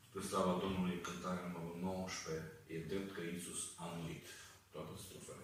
Spre slava Domnului, cântarea numărul 19, e drept că Iisus a murit. Toate strofele.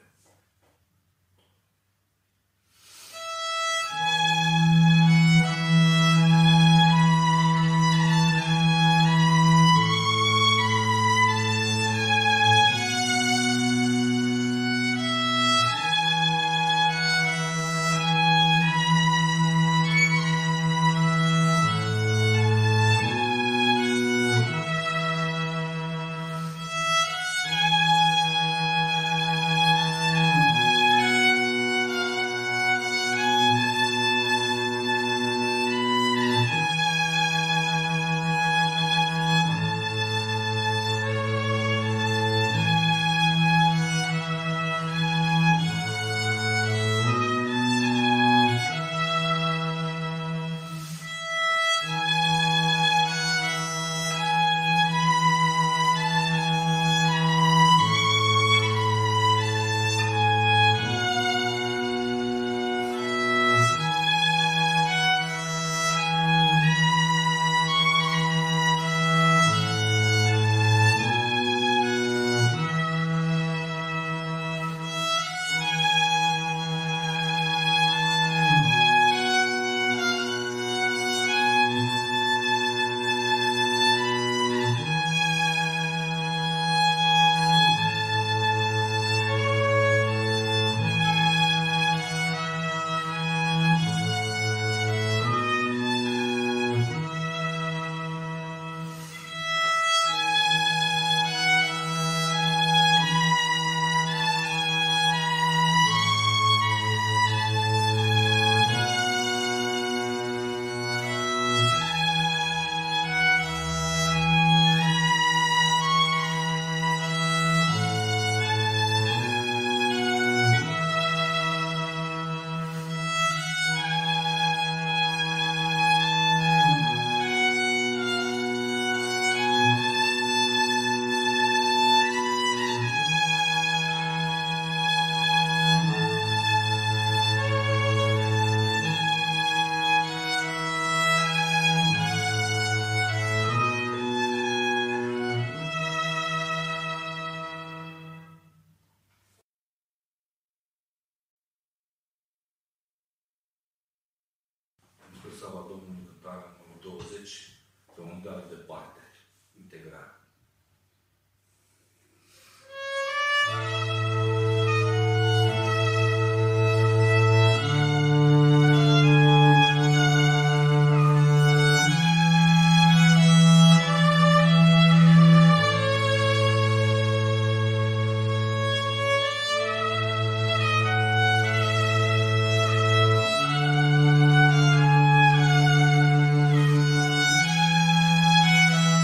Slava Domnului, cântarea numărul 20, pe undeva departe, integrare. Thank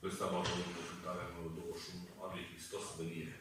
Questa va Domnului, cântarea numărul 21, a lui Hristos venire.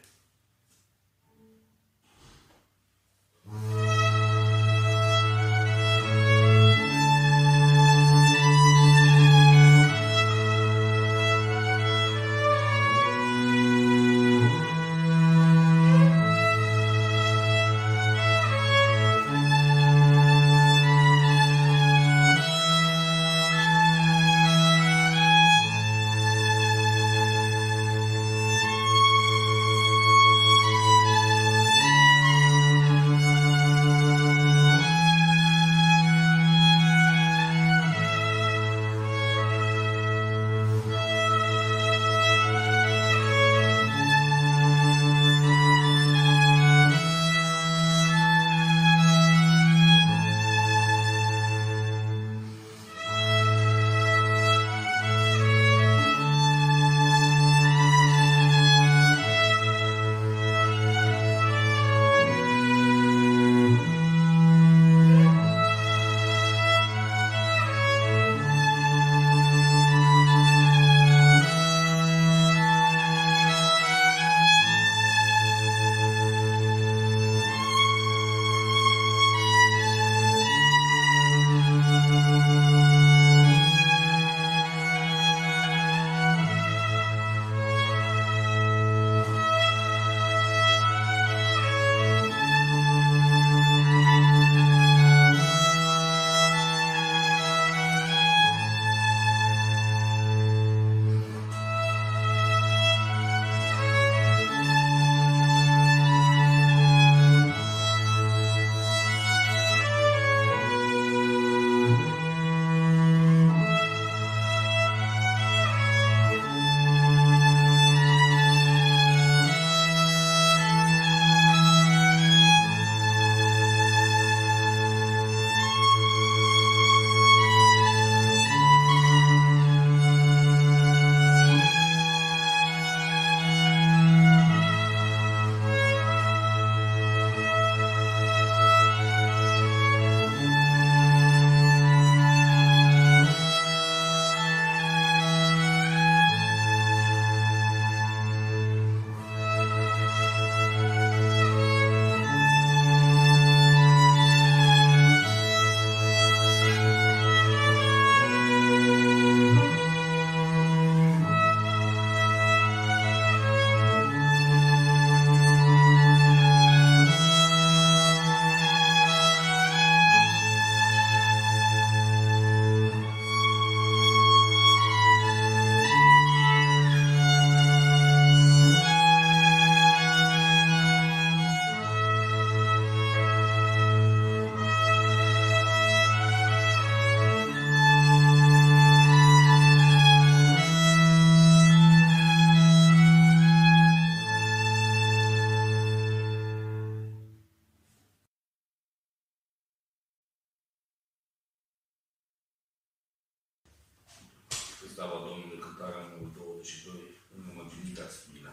Slava Domnului, cântarea numărul 22, în nemăginirea spina.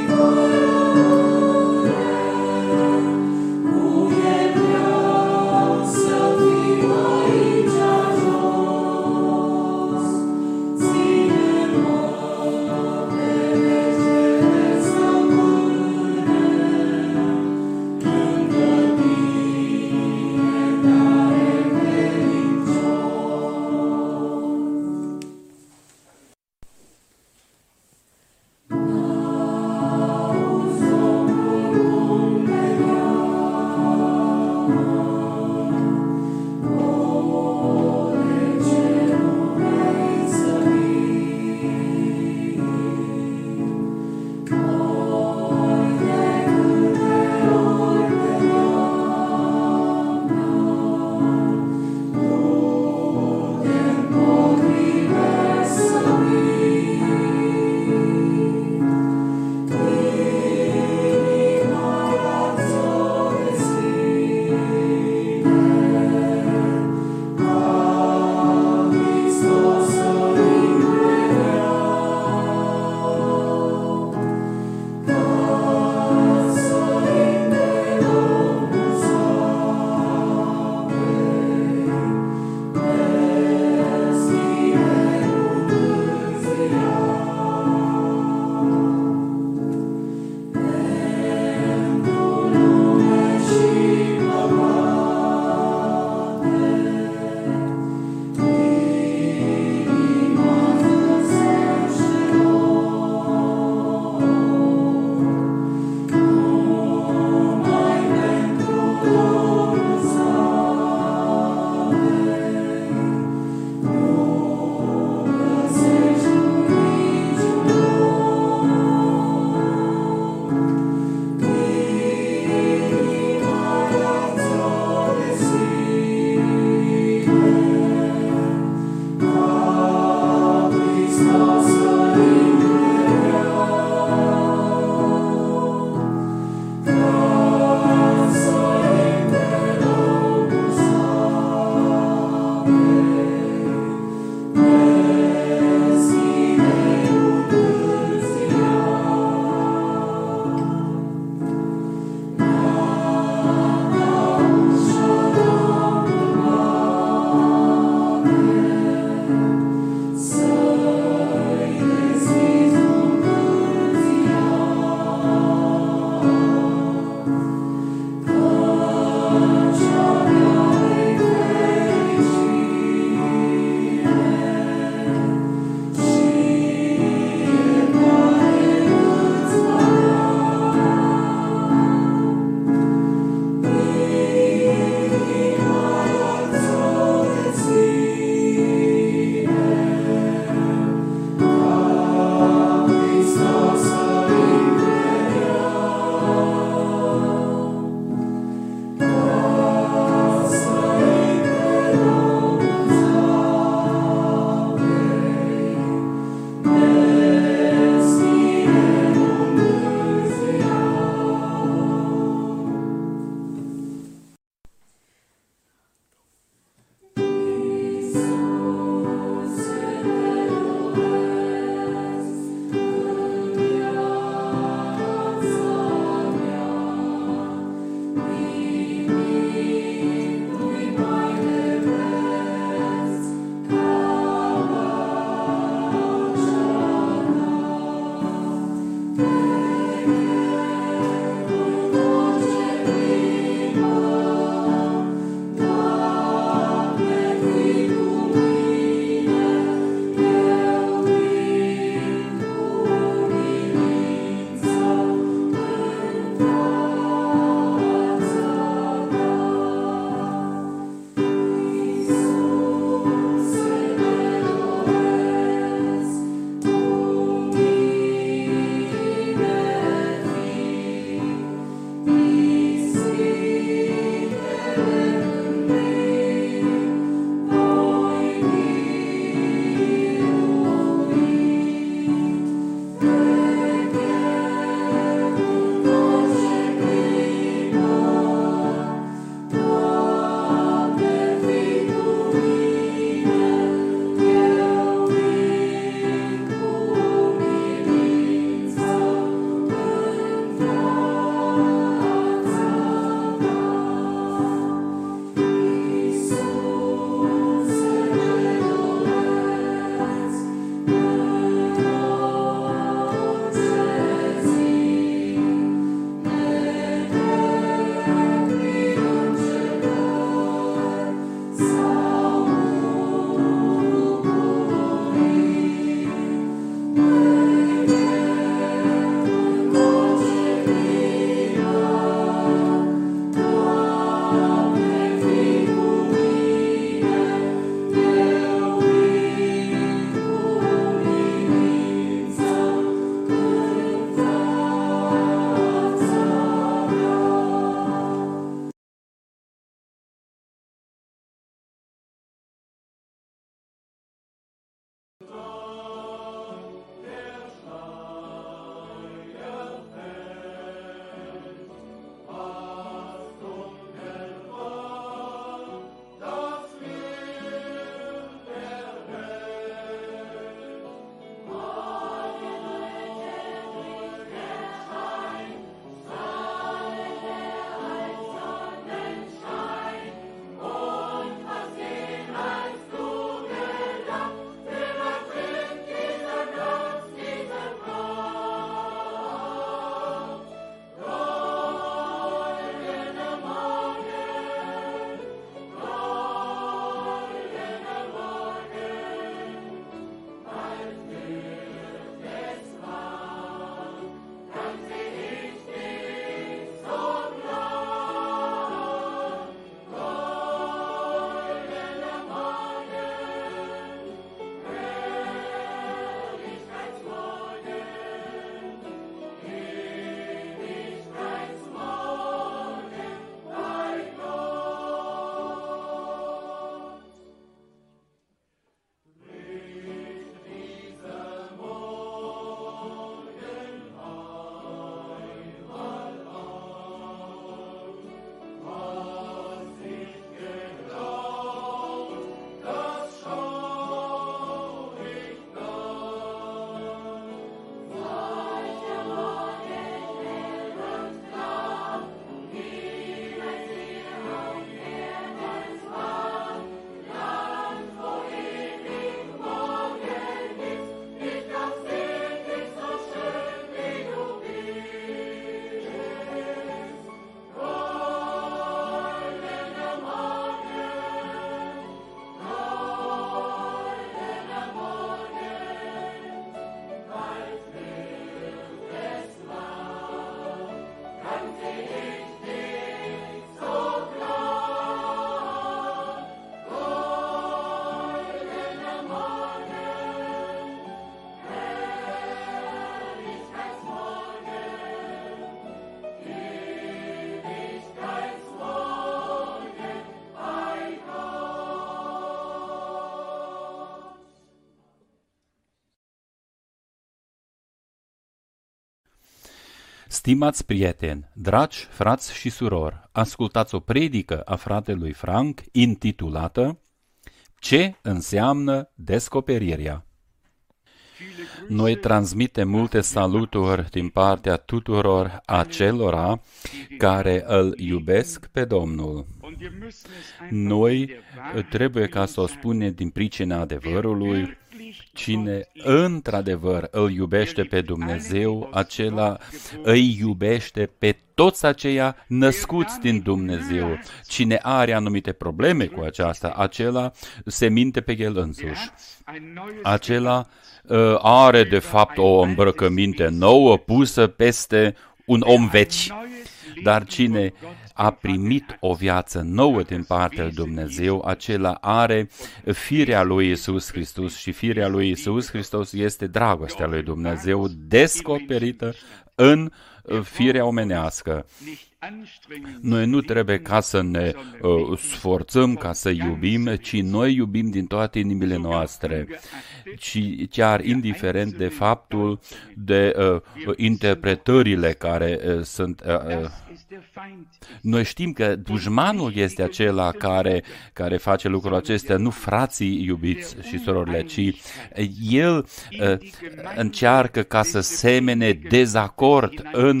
Stimați prieteni, dragi frați și surori, ascultați o predică a fratelui Frank intitulată Ce înseamnă descoperirea? Noi transmitem multe saluturi din partea tuturor acelora care îl iubesc pe Domnul. Noi trebuie ca să o spunem din pricina adevărului. Cine într-adevăr îl iubește pe Dumnezeu, acela îi iubește pe toți aceia născuți din Dumnezeu. Cine are anumite probleme cu aceasta, acela se minte pe el însuși. Acela are de fapt o îmbrăcăminte nouă pusă peste un om vechi. Dar cine a primit o viață nouă din partea lui Dumnezeu, acela are firea lui Iisus Hristos și firea lui Iisus Hristos este dragostea lui Dumnezeu descoperită în firea omenească. Noi nu trebuie ca să ne sforțăm ca să iubim, ci noi iubim din toate inimile noastre, ci chiar indiferent de faptul de interpretările care sunt. Noi știm că dușmanul este acela care face lucrul acesta, nu frații iubiți și surorile, ci el încearcă ca să semene dezacord în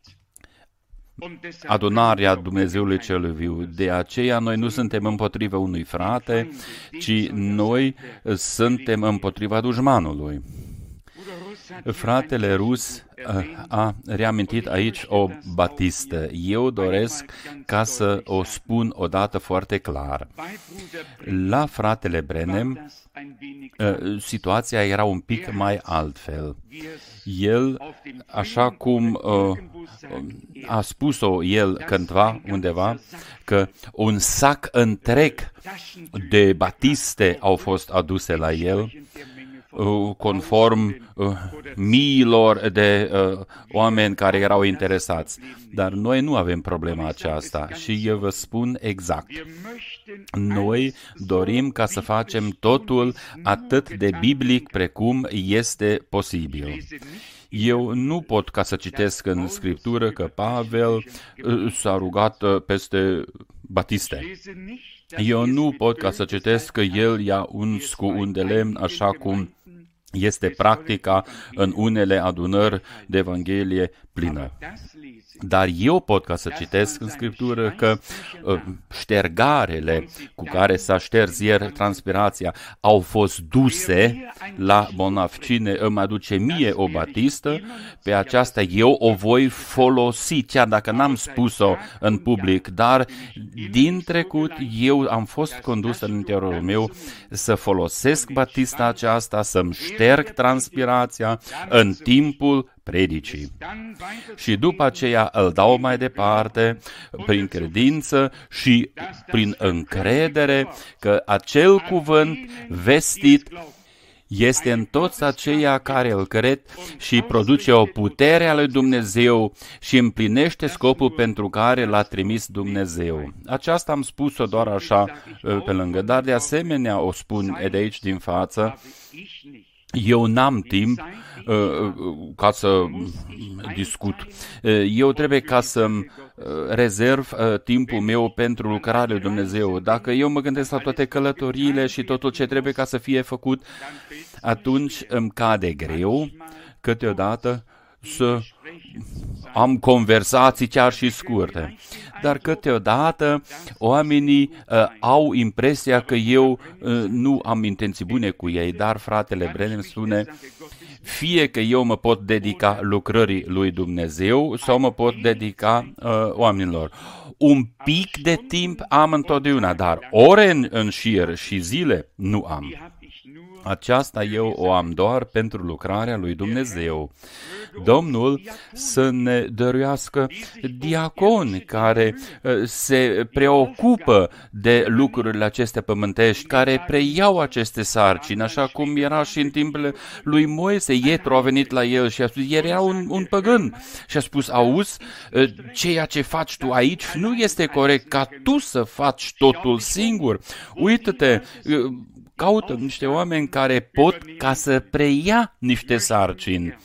adunarea Dumnezeului celui viu. De aceea noi nu suntem împotriva unui frate, ci noi suntem împotriva dușmanului. Fratele Rus a reamintit aici o batistă. Eu doresc ca să o spun odată foarte clar. La fratele Branham, situația era un pic mai altfel. El, așa cum a spus-o el cândva, undeva, că un sac întreg de batiste au fost aduse la el, conform miilor de oameni care erau interesați. Dar noi nu avem problema aceasta și eu vă spun exact. Noi dorim ca să facem totul atât de biblic precum este posibil. Eu nu pot ca să citesc în Scriptură că Pavel s-a rugat peste batiste. Eu nu pot ca să citesc că el i-a uns cu un de lemn așa cum este practica în unele adunări de Evanghelie plină. Dar eu pot ca să citesc în Scriptură că ștergarele cu care s-a șters ieri transpirația au fost duse la bolnav. Cine îmi aduce mie o batistă, pe aceasta eu o voi folosi, chiar dacă n-am spus-o în public, dar din trecut eu am fost condus în interiorul meu să folosesc batista aceasta, să-mi șterg transpirația în timpul predicii. Și după aceea îl dau mai departe prin credință și prin încredere că acel cuvânt vestit este în toți aceia care îl cred și produce o putere a lui Dumnezeu și împlinește scopul pentru care l-a trimis Dumnezeu. Aceasta am spus-o doar așa pe lângă, dar de asemenea o spun de aici din față. Eu n-am timp ca să discut. Eu trebuie ca să-mi rezerv timpul meu pentru lucrarea lui Dumnezeu. Dacă eu mă gândesc la toate călătoriile și totul ce trebuie ca să fie făcut, atunci îmi cade greu câteodată să am conversații chiar și scurte. Dar câteodată oamenii au impresia că eu nu am intenții bune cu ei, dar fratele Branham spune, fie că eu mă pot dedica lucrării lui Dumnezeu sau mă pot dedica oamenilor. Un pic de timp am întotdeauna, dar ore în șir și zile nu am. Aceasta eu o am doar pentru lucrarea lui Dumnezeu. Domnul să ne dăruiască diaconi care se preocupă de lucrurile acestea pământești, care preiau aceste sarcini, așa cum era și în timpul lui Moise. Ietro a venit la el și a spus, el era un păgân și a spus, auzi, ceea ce faci tu aici nu este corect, ca tu să faci totul singur. Uită-te, caută niște oameni care pot ca să preia niște sarcini.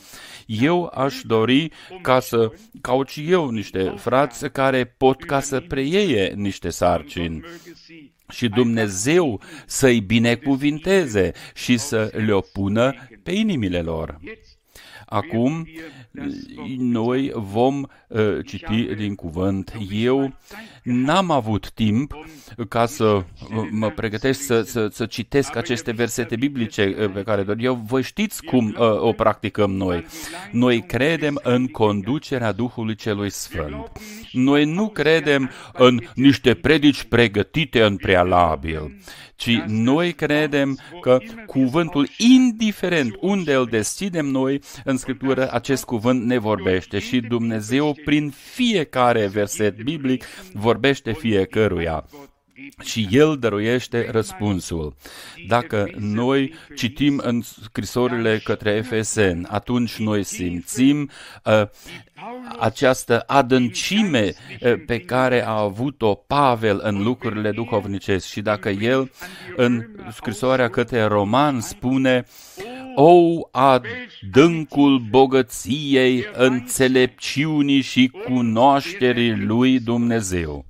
Eu aș dori ca să caut și eu niște frați care pot ca să preie niște sarcini. Și Dumnezeu să-i binecuvinteze și să le-o pună pe inimile lor. Acum, noi vom citi din cuvânt. Eu n-am avut timp ca să mă pregătesc să citesc aceste versete biblice pe care doar eu. Voi știți cum o practicăm noi. Noi credem în conducerea Duhului Celui Sfânt. Noi nu credem în niște predici pregătite în prealabil, ci noi credem că cuvântul, indiferent unde îl deschidem noi în Scriptură, acest cuvânt ne vorbește și Dumnezeu prin fiecare verset biblic vorbește fiecăruia. Și El dăruiește răspunsul. Dacă noi citim în scrisorile către Efeseni, atunci noi simțim această adâncime pe care a avut-o Pavel în lucrurile duhovnicești. Și dacă el în scrisoarea către Romani spune: O, adâncul bogăției, înțelepciunii și cunoașterii lui Dumnezeu.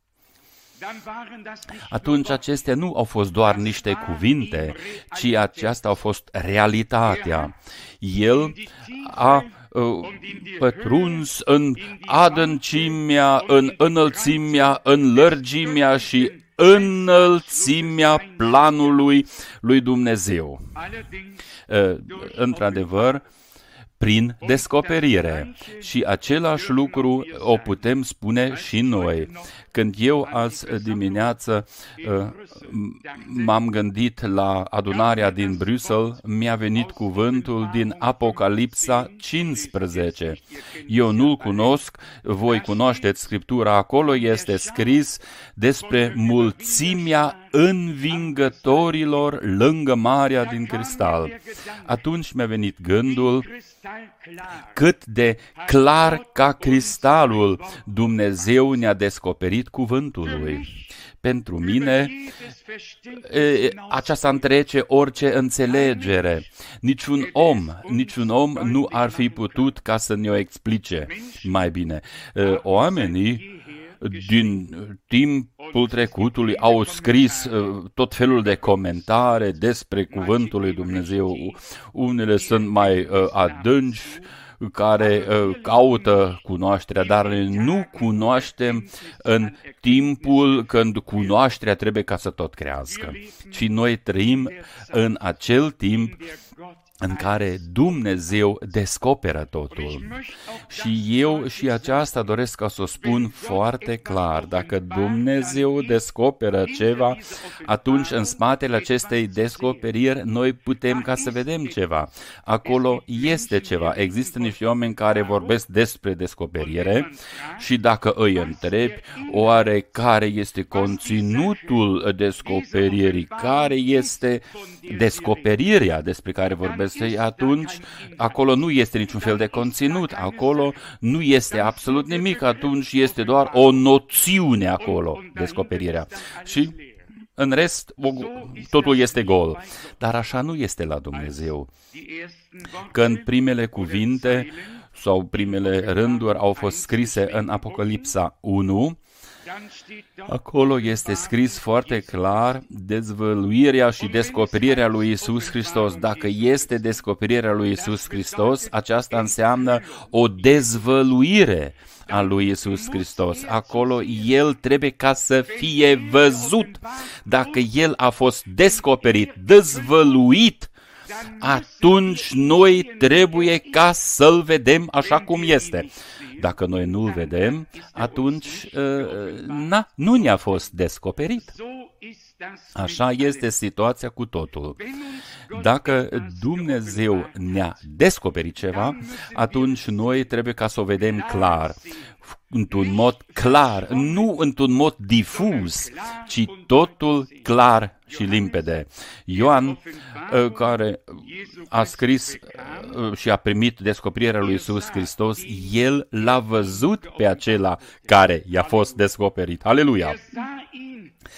Atunci acestea nu au fost doar niște cuvinte, ci aceasta a fost realitatea. El a pătruns în adâncimea, în înălțimea, în lărgimea și înălțimea planului lui Dumnezeu. Într-adevăr, prin descoperire. Și același lucru o putem spune și noi. Când eu azi dimineață m-am gândit la adunarea din Bruxelles, mi-a venit cuvântul din Apocalipsa 15. Eu nu-l cunosc, voi cunoașteți Scriptura, acolo este scris despre mulțimea învingătorilor lângă marea din cristal. Atunci mi-a venit gândul cât de clar ca cristalul Dumnezeu ne-a descoperit cuvântul lui. Pentru mine, aceasta întrece orice înțelegere. Niciun om nu ar fi putut ca să ne-o explice mai bine. Oamenii din timpul trecutului au scris tot felul de comentare despre cuvântul lui Dumnezeu. Unele sunt mai adânci, care caută cunoașterea, dar nu cunoaștem în timpul când cunoașterea trebuie ca să tot crească, ci noi trăim în acel timp în care Dumnezeu descoperă totul. Și eu și aceasta doresc ca să o spun foarte clar. Dacă Dumnezeu descoperă ceva, atunci în spatele acestei descoperiri noi putem ca să vedem ceva. Acolo este ceva. Există niște oameni care vorbesc despre descoperire și dacă îi întrebi oare care este conținutul descoperirii, care este descoperirea despre care vorbesc, atunci acolo nu este niciun fel de conținut, acolo nu este absolut nimic, atunci este doar o noțiune acolo, descoperirea. Și în rest, totul este gol. Dar așa nu este la Dumnezeu. Când primele cuvinte sau primele rânduri au fost scrise în Apocalipsa 1, acolo este scris foarte clar dezvăluirea și descoperirea lui Iisus Hristos. Dacă este descoperirea lui Iisus Hristos, aceasta înseamnă o dezvăluire a lui Iisus Hristos. Acolo El trebuie ca să fie văzut. Dacă El a fost descoperit, dezvăluit, atunci noi trebuie ca să-L vedem așa cum este. Dacă noi nu-L vedem, atunci nu ne-a fost descoperit. Așa este situația cu totul. Dacă Dumnezeu ne-a descoperit ceva, atunci noi trebuie ca să o vedem clar, într-un mod clar, nu într-un mod difuz, ci totul clar și limpede. Ioan, care a scris și a primit descoperirea lui Iisus Hristos, el l-a văzut pe acela care i-a fost descoperit. Aleluia!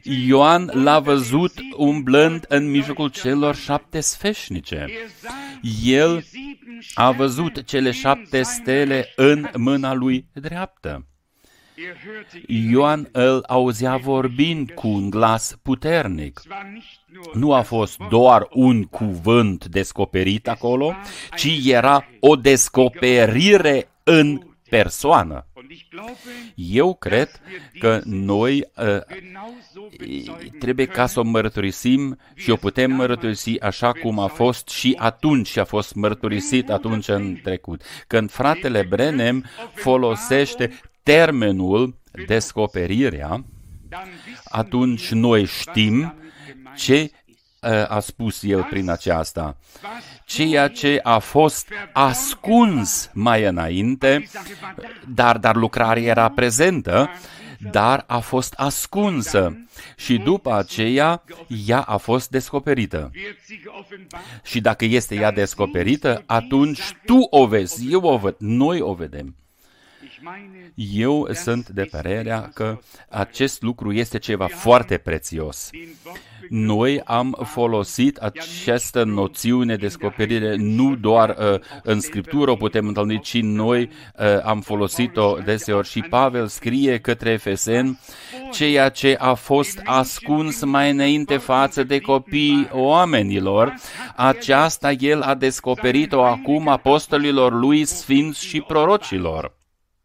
Ioan l-a văzut umblând în mijlocul celor 7 sfeșnice. El a văzut cele 7 stele în mâna lui dreaptă. Ioan îl auzea vorbind cu un glas puternic. Nu a fost doar un cuvânt descoperit acolo, ci era o descoperire în persoană. Eu cred că noi trebuie ca să o mărturisim și o putem mărturisi așa cum a fost și atunci și a fost mărturisit atunci în trecut. Când fratele Branham folosește termenul descoperirea, atunci noi știm ce a spus el prin aceasta. Ceea ce a fost ascuns mai înainte, dar lucrarea era prezentă, dar a fost ascunsă și după aceea ea a fost descoperită. Și dacă este ea descoperită, atunci tu o vezi, eu o văd, noi o vedem. Eu sunt de părerea că acest lucru este ceva foarte prețios. Noi am folosit această noțiune de descoperire nu doar în Scriptură o putem întâlni, ci noi am folosit-o deseori. Și Pavel scrie către Efeseni, ceea ce a fost ascuns mai înainte față de copiii oamenilor, aceasta el a descoperit-o acum apostolilor lui, sfinți și prorocilor.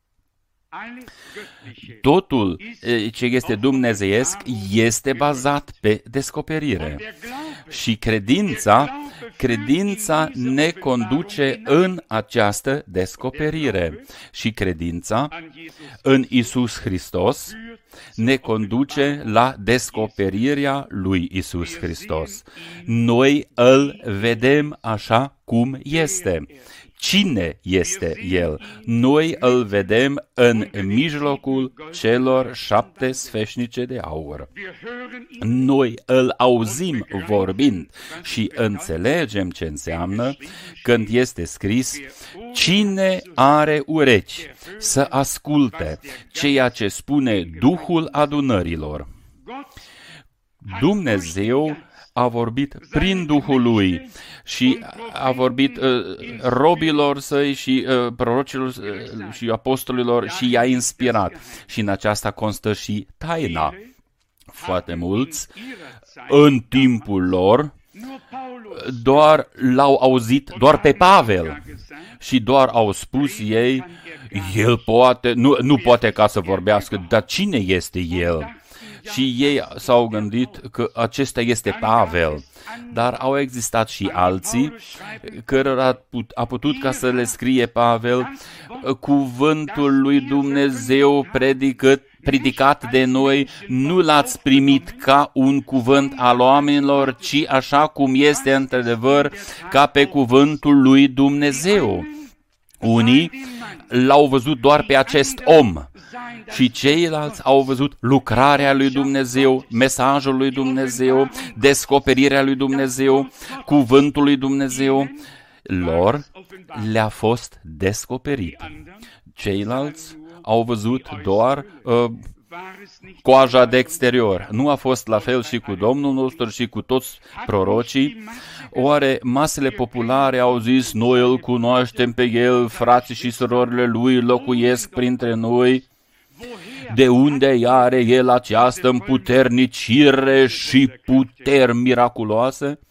Totul ce este dumnezeiesc este bazat pe descoperire. Și credința ne conduce în această descoperire. Și credința în Iisus Hristos ne conduce la descoperirea lui Iisus Hristos. Noi îl vedem așa cum este. Cine este El? Noi îl vedem în mijlocul celor 7 sfeșnice de aur. Noi îl auzim vorbind și înțelegem ce înseamnă când este scris: cine are urechi să asculte ceea ce spune Duhul adunărilor. Dumnezeu a vorbit prin Duhul Lui și a vorbit robilor săi și prorocilor și apostolilor și i-a inspirat. Și în aceasta constă și taina. Foarte mulți, în timpul lor, doar l-au auzit doar pe Pavel și doar au spus ei, el poate, nu poate ca să vorbească, dar cine este el? Și ei s-au gândit că acesta este Pavel, dar au existat și alții cărora a putut ca să le scrie Pavel, cuvântul lui Dumnezeu predicat de noi, nu l-ați primit ca un cuvânt al oamenilor, ci așa cum este într-adevăr ca pe cuvântul lui Dumnezeu. Unii l-au văzut doar pe acest om și ceilalți au văzut lucrarea lui Dumnezeu, mesajul lui Dumnezeu, descoperirea lui Dumnezeu, cuvântul lui Dumnezeu. Lor le-a fost descoperit. Ceilalți au văzut doar coaja de exterior. Nu a fost la fel și cu Domnul nostru și cu toți prorocii. Oare masele populare au zis, noi îl cunoaștem pe el, frații și surorile lui locuiesc printre noi? De unde are el această împuternicire și puteri miraculoase?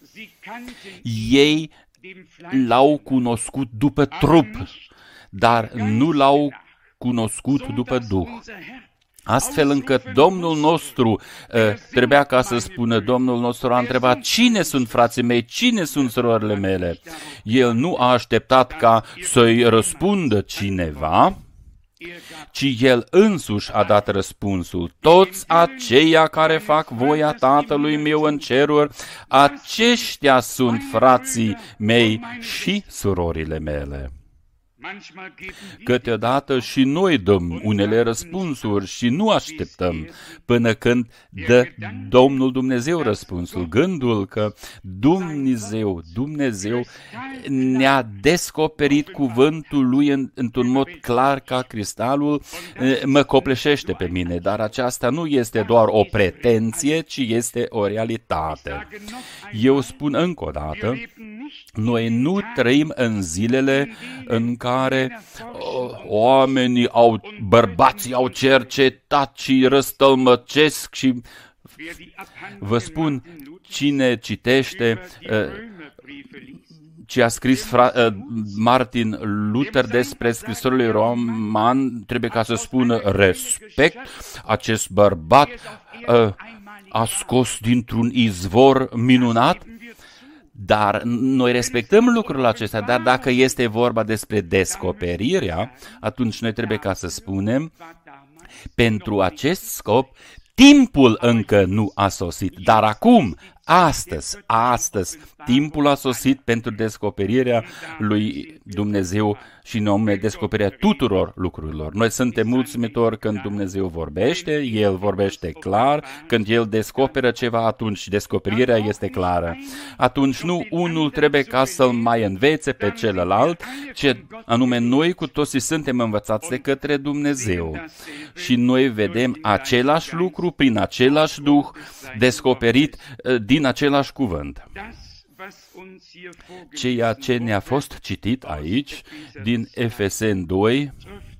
Ei l-au cunoscut după trup, dar nu l-au cunoscut după Duh. Astfel încât Domnul nostru trebuia ca să spună, Domnul nostru a întrebat, cine sunt frații mei, cine sunt surorile mele? El nu a așteptat ca să-i răspundă cineva, ci el însuși a dat răspunsul. Toți aceia care fac voia Tatălui meu în ceruri, aceștia sunt frații mei și surorile mele. Câteodată și noi dăm unele răspunsuri și nu așteptăm până când dă Domnul Dumnezeu răspunsul. Gândul că Dumnezeu ne-a descoperit cuvântul Lui într-un mod clar ca cristalul mă copleșește pe mine, dar aceasta nu este doar o pretenție, ci este o realitate. Eu spun încă o dată, noi nu trăim în zilele în care bărbații au cercetat și răstălmăcesc și vă spun, cine citește ce a scris Martin Luther despre scrisorile roman, trebuie ca să spună respect, acest bărbat a scos dintr-un izvor minunat. Dar noi respectăm lucrurile acestea, dar dacă este vorba despre descoperirea, atunci noi trebuie ca să spunem, pentru acest scop, timpul încă nu a sosit, dar acum, astăzi, timpul a sosit pentru descoperirea lui Dumnezeu și în nume descoperirea tuturor lucrurilor. Noi suntem mulțumitori când Dumnezeu vorbește, El vorbește clar, când El descoperă ceva, atunci descoperirea este clară. Atunci nu unul trebuie ca să-l mai învețe pe celălalt, ce anume noi cu toții suntem învățați de către Dumnezeu. Și noi vedem același lucru prin același Duh, descoperit din același cuvânt. Ceea ce ne-a fost citit aici, din Efeseni 2,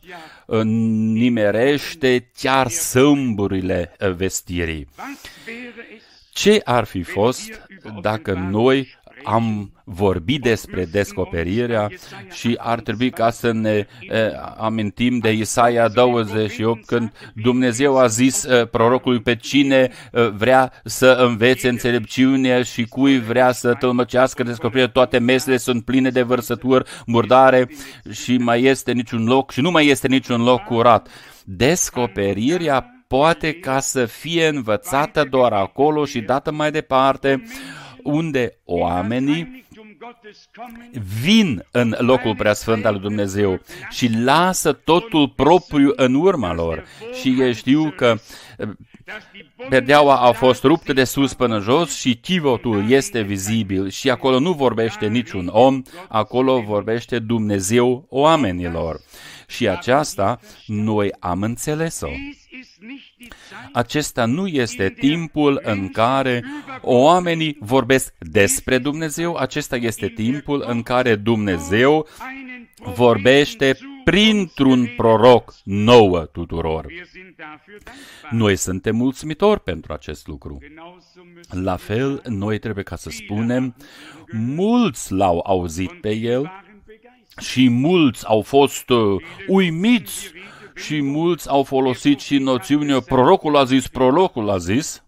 nimerește chiar sâmburile vestirii. Ce ar fi fost dacă noi am vorbit despre descoperirea și ar trebui ca să ne amintim de Isaia 28, când Dumnezeu a zis prorocului pe cine vrea să învețe înțelepciune și cui vrea să tălmăcească descoperirea, toate mesele sunt pline de vărsături murdare și mai este niciun loc și nu mai este niciun loc curat. Descoperirea poate ca să fie învățată doar acolo și dată mai departe, unde oamenii vin în locul preasfânt al lui Dumnezeu și lasă totul propriu în urma lor. Și ei știu că perdeaua a fost ruptă de sus până jos și chivotul este vizibil și acolo nu vorbește niciun om, acolo vorbește Dumnezeu oamenilor. Și aceasta noi am înțeles-o. Acesta nu este timpul în care oamenii vorbesc despre Dumnezeu, acesta este timpul în care Dumnezeu vorbește printr-un proroc nouă tuturor. Noi suntem mulțumitori pentru acest lucru. La fel, noi trebuie ca să spunem, mulți l-au auzit pe el și mulți au fost uimiți și mulți au folosit și noțiunea prorocul a zis,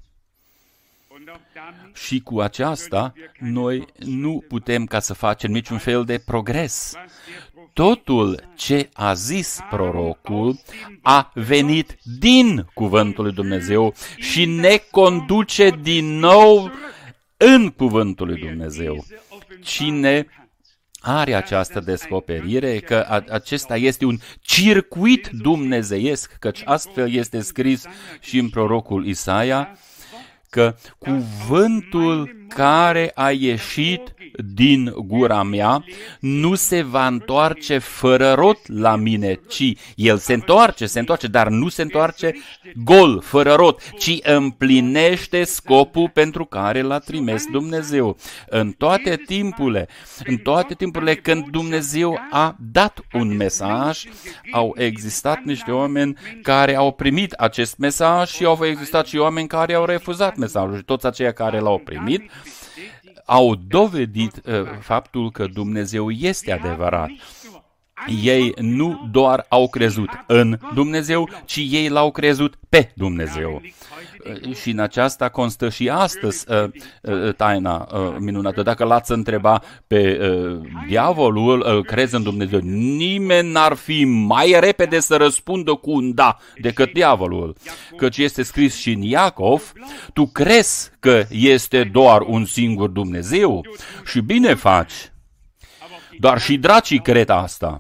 și cu aceasta noi nu putem ca să facem niciun fel de progres. Totul ce a zis prorocul a venit din cuvântul lui Dumnezeu și ne conduce din nou în cuvântul lui Dumnezeu. Cine are această descoperire că acesta este un circuit dumnezeiesc, căci astfel este scris și în prorocul Isaia, că cuvântul care a ieșit din gura mea nu se va întoarce fără rod la mine, ci el se întoarce, dar nu se întoarce gol, fără rod, ci împlinește scopul pentru care l-a trimis Dumnezeu. În toate timpurile când Dumnezeu a dat un mesaj, au existat niște oameni care au primit acest mesaj și au existat și oameni care au refuzat mesajul. Și toți aceia care l-au primit au dovedit faptul că Dumnezeu este adevărat. Ei nu doar au crezut în Dumnezeu, ci ei l-au crezut pe Dumnezeu. Și în aceasta constă și astăzi taina minunată. Dacă l-ați întreba pe diavolul, crezi în Dumnezeu, nimeni n-ar fi mai repede să răspundă cu un da decât diavolul. Căci este scris și în Iacov, tu crezi că este doar un singur Dumnezeu și bine faci. Dar și dracii cred asta.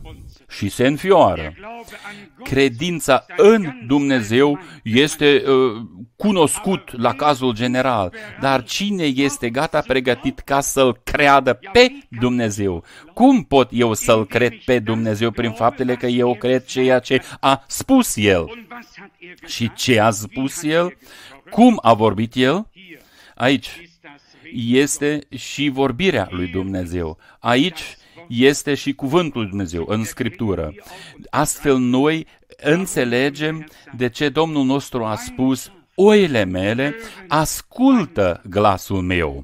și se înfioară. Credința în Dumnezeu este cunoscut la cazul general, dar cine este gata pregătit ca să-L creadă pe Dumnezeu? Cum pot eu să-L cred pe Dumnezeu prin faptele că eu cred ceea ce a spus El? Și ce a spus El? Cum a vorbit El? Aici este și vorbirea lui Dumnezeu. Aici este și cuvântul lui Dumnezeu în Scriptură. Astfel noi înțelegem de ce Domnul nostru a spus: oile mele ascultă glasul meu.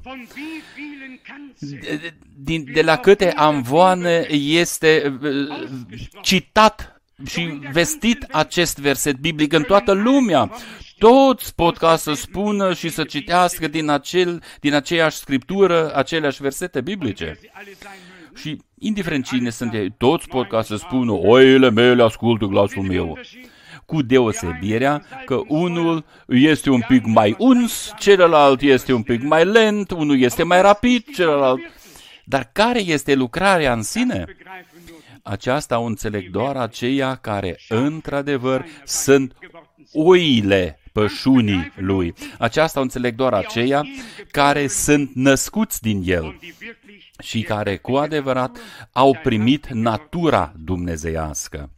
De la câte amvoane este citat și vestit acest verset biblic în toată lumea. Toți pot ca să spună și să citească din aceeași scriptură aceleași versete biblice. Și indiferent cine sunt ei, toți pot ca să spună: oile mele ascultă glasul meu. Cu deosebirea că unul este un pic mai uns, celălalt este un pic mai lent, unul este mai rapid, celălalt. Dar care este lucrarea în sine? Aceasta o înțeleg doar aceia care, într-adevăr, sunt oile pășunii lui. Aceasta o înțeleg doar aceia care sunt născuți din el și care, cu adevărat, au primit natura dumnezeiască.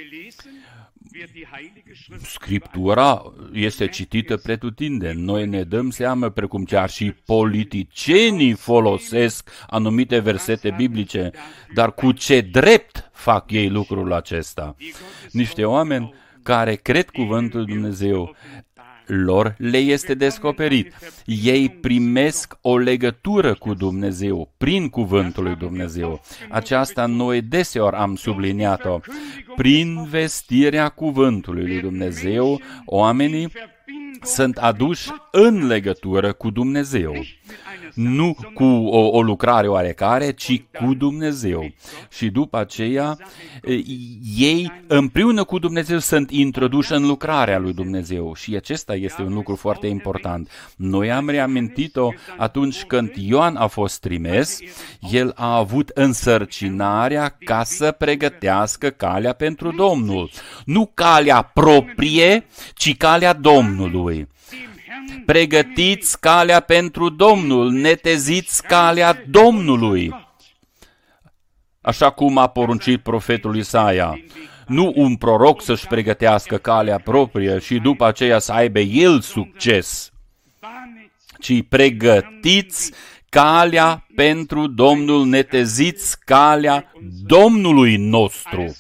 Scriptura este citită pretutindeni. Noi ne dăm seama, precum chiar și politicienii folosesc anumite versete biblice, dar cu ce drept fac ei lucrul acesta? Niște oameni care cred cuvântul lui Dumnezeu, lor le este descoperit. Ei primesc o legătură cu Dumnezeu prin cuvântul lui Dumnezeu. Aceasta noi deseori am subliniat-o. Prin vestirea cuvântului lui Dumnezeu, oamenii sunt aduși în legătură cu Dumnezeu. Nu cu o lucrare oarecare, ci cu Dumnezeu. Și după aceea, ei împreună cu Dumnezeu sunt introduși în lucrarea lui Dumnezeu. Și acesta este un lucru foarte important. Noi am reamintit-o atunci când Ioan a fost trimis, el a avut însărcinarea ca să pregătească calea pentru Domnul. Nu calea proprie, ci calea Domnului. Pregătiți calea pentru Domnul, neteziți calea Domnului. Așa cum a poruncit profetul Isaia. Nu un proroc să-și pregătească calea proprie și după aceea să aibă el succes, ci pregătiți calea pentru Domnul, neteziți calea Domnului nostru.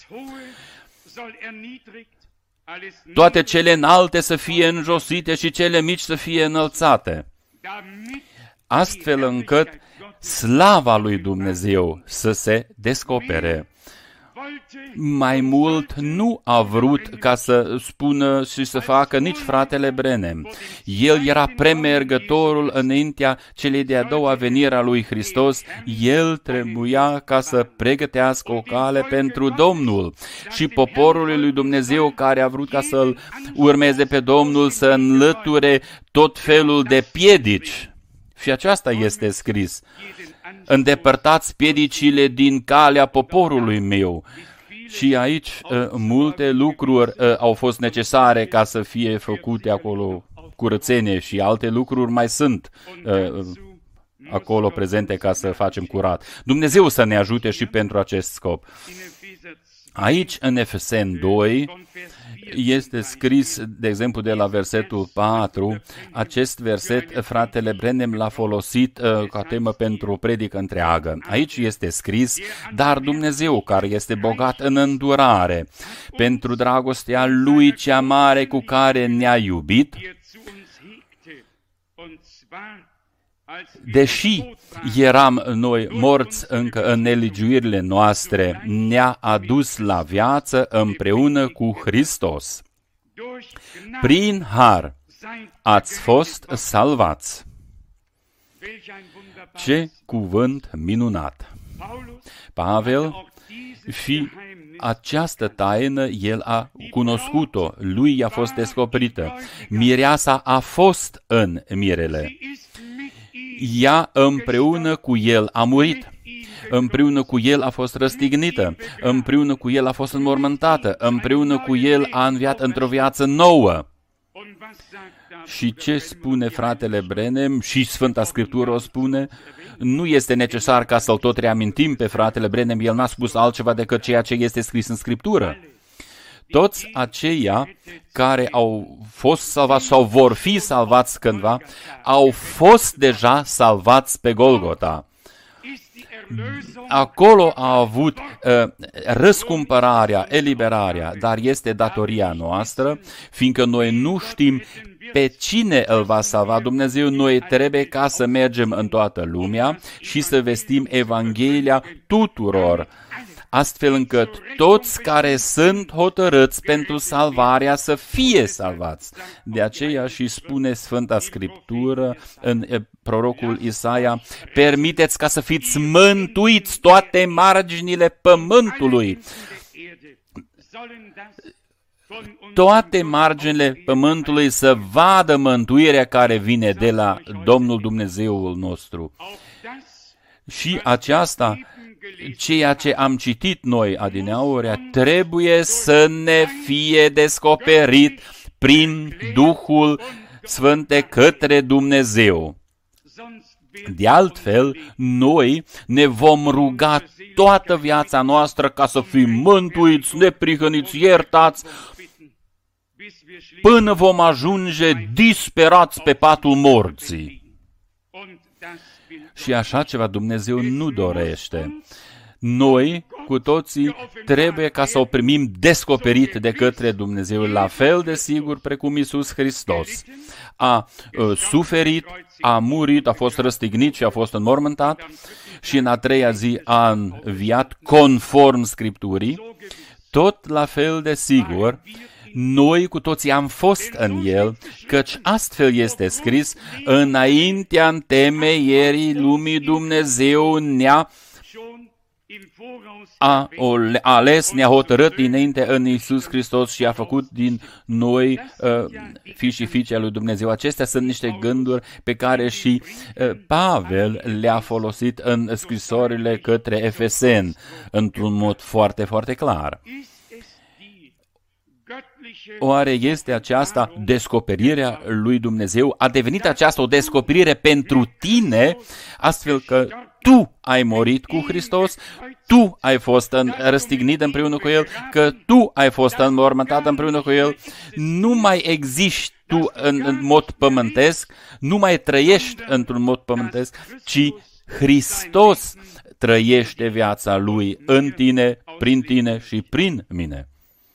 Toate cele înalte să fie înjosite și cele mici să fie înălțate, astfel încât slava lui Dumnezeu să se descopere. Mai mult nu a vrut ca să spună și să facă nici fratele Branham. El era premergătorul înaintea celei de-a doua venire a lui Hristos. El trebuia ca să pregătească o cale pentru Domnul. Și poporul lui Dumnezeu care a vrut ca să-L urmeze pe Domnul să înlăture tot felul de piedici. Și aceasta este scris: îndepărtați piedicile din calea poporului meu. Și aici multe lucruri au fost necesare ca să fie făcute acolo, curățenie, și alte lucruri mai sunt acolo prezente ca să facem curat. Dumnezeu să ne ajute și pentru acest scop. Aici, în Efeseni 2, este scris, de exemplu, de la versetul 4, acest verset, fratele Branham l-a folosit ca temă pentru o predică întreagă. Aici este scris: dar Dumnezeu, care este bogat în îndurare, pentru dragostea Lui cea mare cu care ne-a iubit, deși eram noi morți încă în nelegiuirile noastre, ne-a adus la viață împreună cu Hristos. Prin har ați fost salvați. Ce cuvânt minunat! Pavel, și această taină el a cunoscut-o, lui i-a fost descoperită. Mireasa a fost în mirele. Ea împreună cu el a murit. împreună cu El a fost răstignită, împreună cu El a fost înmormântată, împreună cu El a înviat într-o viață nouă. Și ce spune fratele Branham și Sfânta Scriptură o spune? Nu este necesar ca să-l tot reamintim pe fratele Branham, el n-a spus altceva decât ceea ce este scris în Scriptură. Toți aceia care au fost salvați sau vor fi salvați cândva, au fost deja salvați pe Golgota. Acolo a avut răscumpărarea, eliberarea, dar este datoria noastră, fiindcă noi nu știm pe cine îl va salva Dumnezeu, noi trebuie ca să mergem în toată lumea și să vestim Evanghelia tuturor, astfel încât toți care sunt hotărâți pentru salvarea să fie salvați. De aceea și spune Sfânta Scriptură în prorocul Isaia, permiteți ca să fiți mântuiți toate marginile pământului. Toate marginile pământului să vadă mântuirea care vine de la Domnul Dumnezeul nostru. Și aceasta, ceea ce am citit noi adineaurea, trebuie să ne fie descoperit prin Duhul Sfânte către Dumnezeu. De altfel, noi ne vom ruga toată viața noastră ca să fim mântuiți, neprihăniți, iertați, până vom ajunge disperați pe patul morții. Și așa ceva Dumnezeu nu dorește. Noi, cu toții, trebuie ca să o primim descoperit de către Dumnezeu, la fel de sigur precum Iisus Hristos. A suferit, a murit, a fost răstignit și a fost înmormântat și în a treia zi a înviat conform Scripturii, tot la fel de sigur, noi cu toții am fost în El, căci astfel este scris, înaintea întemeierii lumii Dumnezeu ne-a ales, ne-a hotărât dinainte în Iisus Hristos și a făcut din noi fii și fiice lui Dumnezeu. Acestea sunt niște gânduri pe care și Pavel le-a folosit în scrisorile către Efeseni într-un mod foarte, foarte clar. Oare este aceasta descoperirea lui Dumnezeu? A devenit aceasta o descoperire pentru tine, astfel că tu ai murit cu Hristos, tu ai fost răstignit împreună cu El, că tu ai fost înmormântat împreună cu El, nu mai existi tu în mod pământesc, nu mai trăiești într-un mod pământesc, ci Hristos trăiește viața Lui în tine, prin tine și prin mine.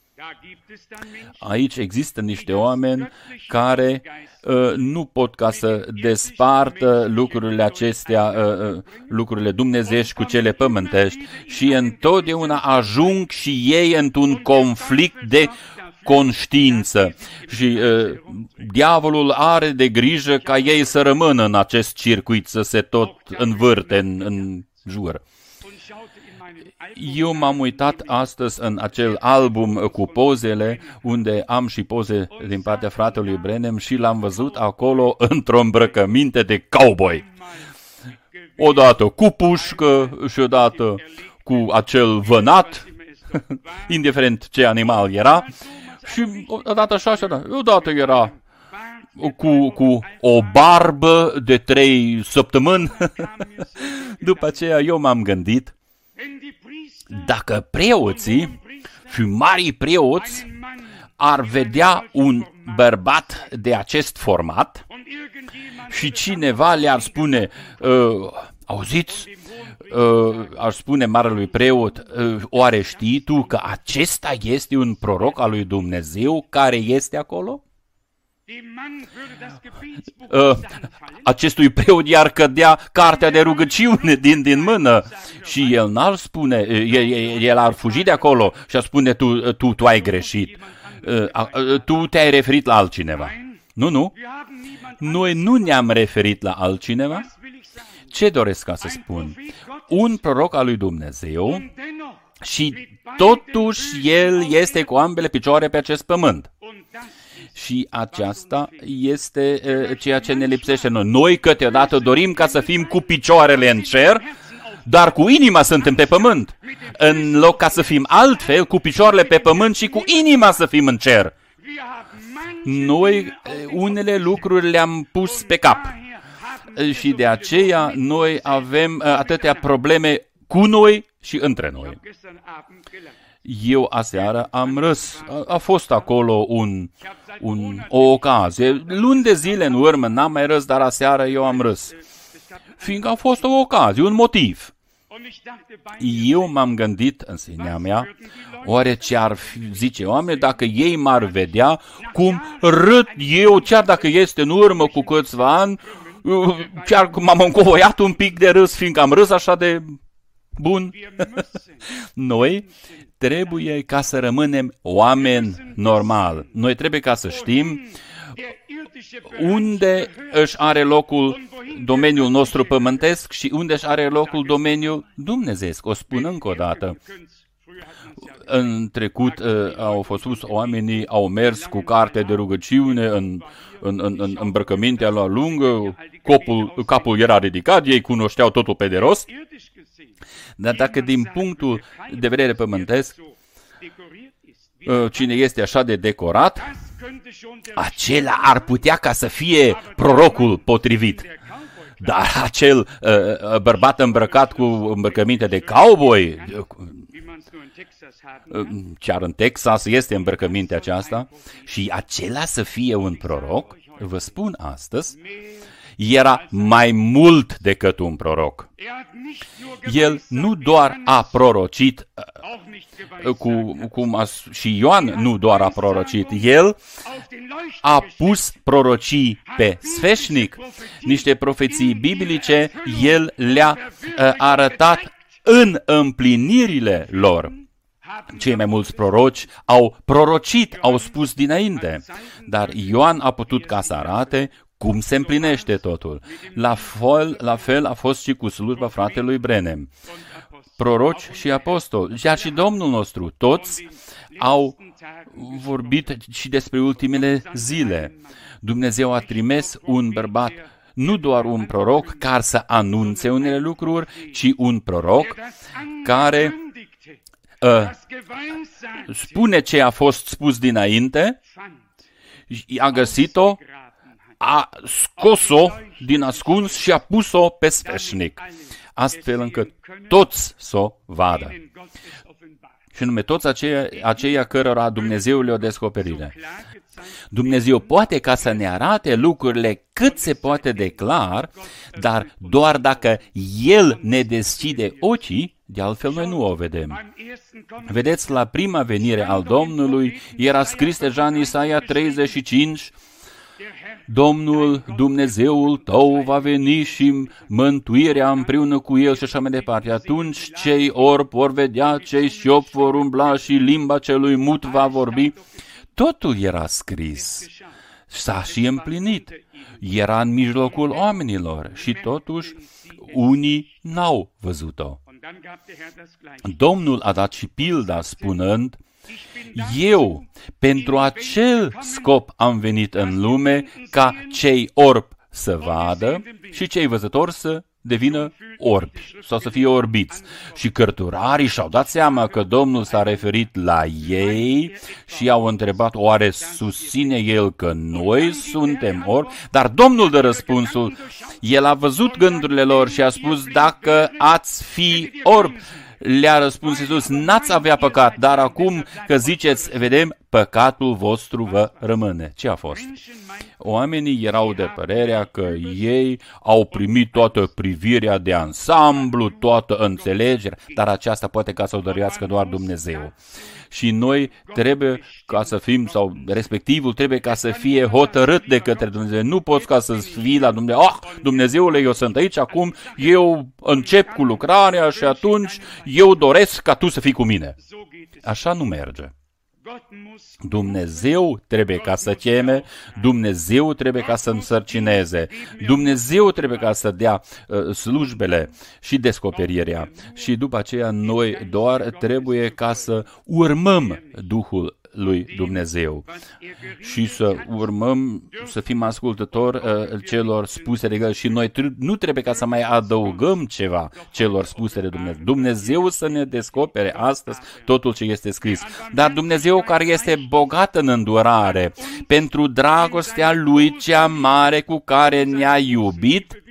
Aici există niște oameni care nu pot ca să despartă lucrurile acestea, lucrurile dumnezeiești cu cele pământești și întotdeauna ajung și ei într-un conflict de conștiință și diavolul are de grijă ca ei să rămână în acest circuit, să se tot învârte în jur. Eu m-am uitat astăzi în acel album cu pozele, unde am și poze din partea fratelui Branham și l-am văzut acolo într-o îmbrăcăminte de cowboy. Odată cu pușcă și odată cu acel vânat, indiferent ce animal era, și odată așa și odată era cu o barbă de 3 săptămâni. După aceea eu m-am gândit, dacă preoții și marii preoți ar vedea un bărbat de acest format și cineva le-ar spune, auziți, ar spune marelui preot, oare știi tu că acesta este un proroc al lui Dumnezeu care este acolo? Acestui preot i-ar cădea cartea de rugăciune din mână și el n-ar spune, el ar fugi de acolo și ar spune, tu ai greșit, tu te-ai referit la altcineva. Nu, noi nu ne-am referit la altcineva. Ce doresc ca să spun? Un proroc al lui Dumnezeu și totuși el este cu ambele picioare pe acest pământ. Și aceasta este ceea ce ne lipsește noi. Noi câteodată dorim ca să fim cu picioarele în cer, dar cu inima suntem pe pământ. În loc ca să fim altfel, cu picioarele pe pământ și cu inima să fim în cer. Noi unele lucruri le-am pus pe cap și de aceea noi avem atâtea probleme cu noi și între noi. Eu aseară am râs. A fost acolo o ocazie. Luni de zile în urmă n-am mai râs, dar aseară eu am râs. Fiindcă a fost o ocazie, un motiv. Eu m-am gândit în sinea mea, oare ce ar zice oameni dacă ei m-ar vedea cum râd eu, chiar dacă este în urmă cu câțiva ani, chiar m-am încovoiat un pic de râs, fiindcă am râs așa de bun. Noi trebuie ca să rămânem oameni normali. Noi trebuie ca să știm unde își are locul domeniul nostru pământesc și unde își are locul domeniul dumnezeiesc. O spun încă o dată. În trecut au fost spus, oamenii au mers cu carte de rugăciune în îmbrăcămintea lor lungă, capul era ridicat, ei cunoșteau totul pe de rost. Dar dacă din punctul de vedere pământesc, cine este așa de decorat, acela ar putea ca să fie prorocul potrivit. Dar acel bărbat îmbrăcat cu îmbrăcăminte de cowboy, chiar în Texas este îmbrăcămintea aceasta, și acela să fie un proroc, vă spun astăzi, era mai mult decât un proroc. El nu doar a prorocit, și Ioan nu doar a prorocit, el a pus prorocii pe sfeșnic, niște profeții biblice, el le-a arătat în împlinirile lor. Cei mai mulți proroci au prorocit, au spus dinainte, dar Ioan a putut ca să arate cum se împlinește totul. La fel a fost și cu slujba fratelui Brenem. Proroci și apostoli, iar și Domnul nostru, toți au vorbit și despre ultimele zile. Dumnezeu a trimis un bărbat, nu doar un proroc care să anunțe unele lucruri, ci un proroc care spune ce a fost spus dinainte, a găsit-o, a scos-o din ascuns și a pus-o pe sfeșnic, astfel încât toți să o vadă. Și nume toți aceia cărora Dumnezeu le-o descoperire. Dumnezeu poate ca să ne arate lucrurile cât se poate de clar, dar doar dacă El ne deschide ochii, de altfel noi nu o vedem. Vedeți, la prima venire al Domnului era scris deja în Isaia 35, Domnul, Dumnezeul tău, va veni și mântuirea împreună cu El și așa mai departe. Atunci cei orbi vor vedea, cei șopi vor umbla și limba celui mut va vorbi. Totul era scris. S-a și împlinit. Era în mijlocul oamenilor și totuși unii n-au văzut-o. Domnul a dat și pilda spunând, eu, pentru acel scop am venit în lume, ca cei orbi să vadă și cei văzători să devină orbi sau să fie orbiți. Și cărturarii și-au dat seama că Domnul s-a referit la ei și au întrebat, oare susține El că noi suntem orbi? Dar Domnul dă răspunsul, El a văzut gândurile lor și a spus, dacă ați fi orbi, le-a răspuns Iisus, n-ați avea păcat, dar acum că ziceți, vedem, păcatul vostru vă rămâne. Ce a fost? Oamenii erau de părerea că ei au primit toată privirea de ansamblu, toată înțelegerea, dar aceasta poate ca să o dăruiască doar Dumnezeu. Și noi trebuie ca să fim, sau respectivul trebuie ca să fie hotărât de către Dumnezeu. Nu poți ca să fii la Dumnezeu, Dumnezeule, eu sunt aici acum, eu încep cu lucrarea și atunci eu doresc ca tu să fii cu mine. Așa nu merge. Dumnezeu trebuie ca să cheme, Dumnezeu trebuie ca să însărcineze, Dumnezeu trebuie ca să dea slujbele și descoperirea. Și după aceea noi doar trebuie ca să urmăm Duhul lui Dumnezeu și să urmăm, să fim ascultători celor spuse de El și noi nu trebuie ca să mai adăugăm ceva celor spuse de Dumnezeu. Dumnezeu să ne descopere astăzi totul ce este scris. Dar Dumnezeu care este bogat în îndurare pentru dragostea Lui cea mare cu care ne-a iubit,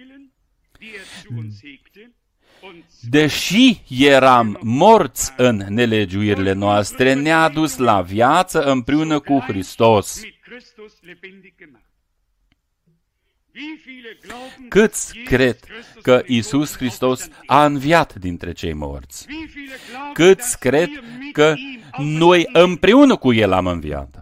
deși eram morți în nelegiuirile noastre, ne-a adus la viață împreună cu Hristos. Câți cred că Iisus Hristos a înviat dintre cei morți? Câți cred că noi împreună cu El am înviat?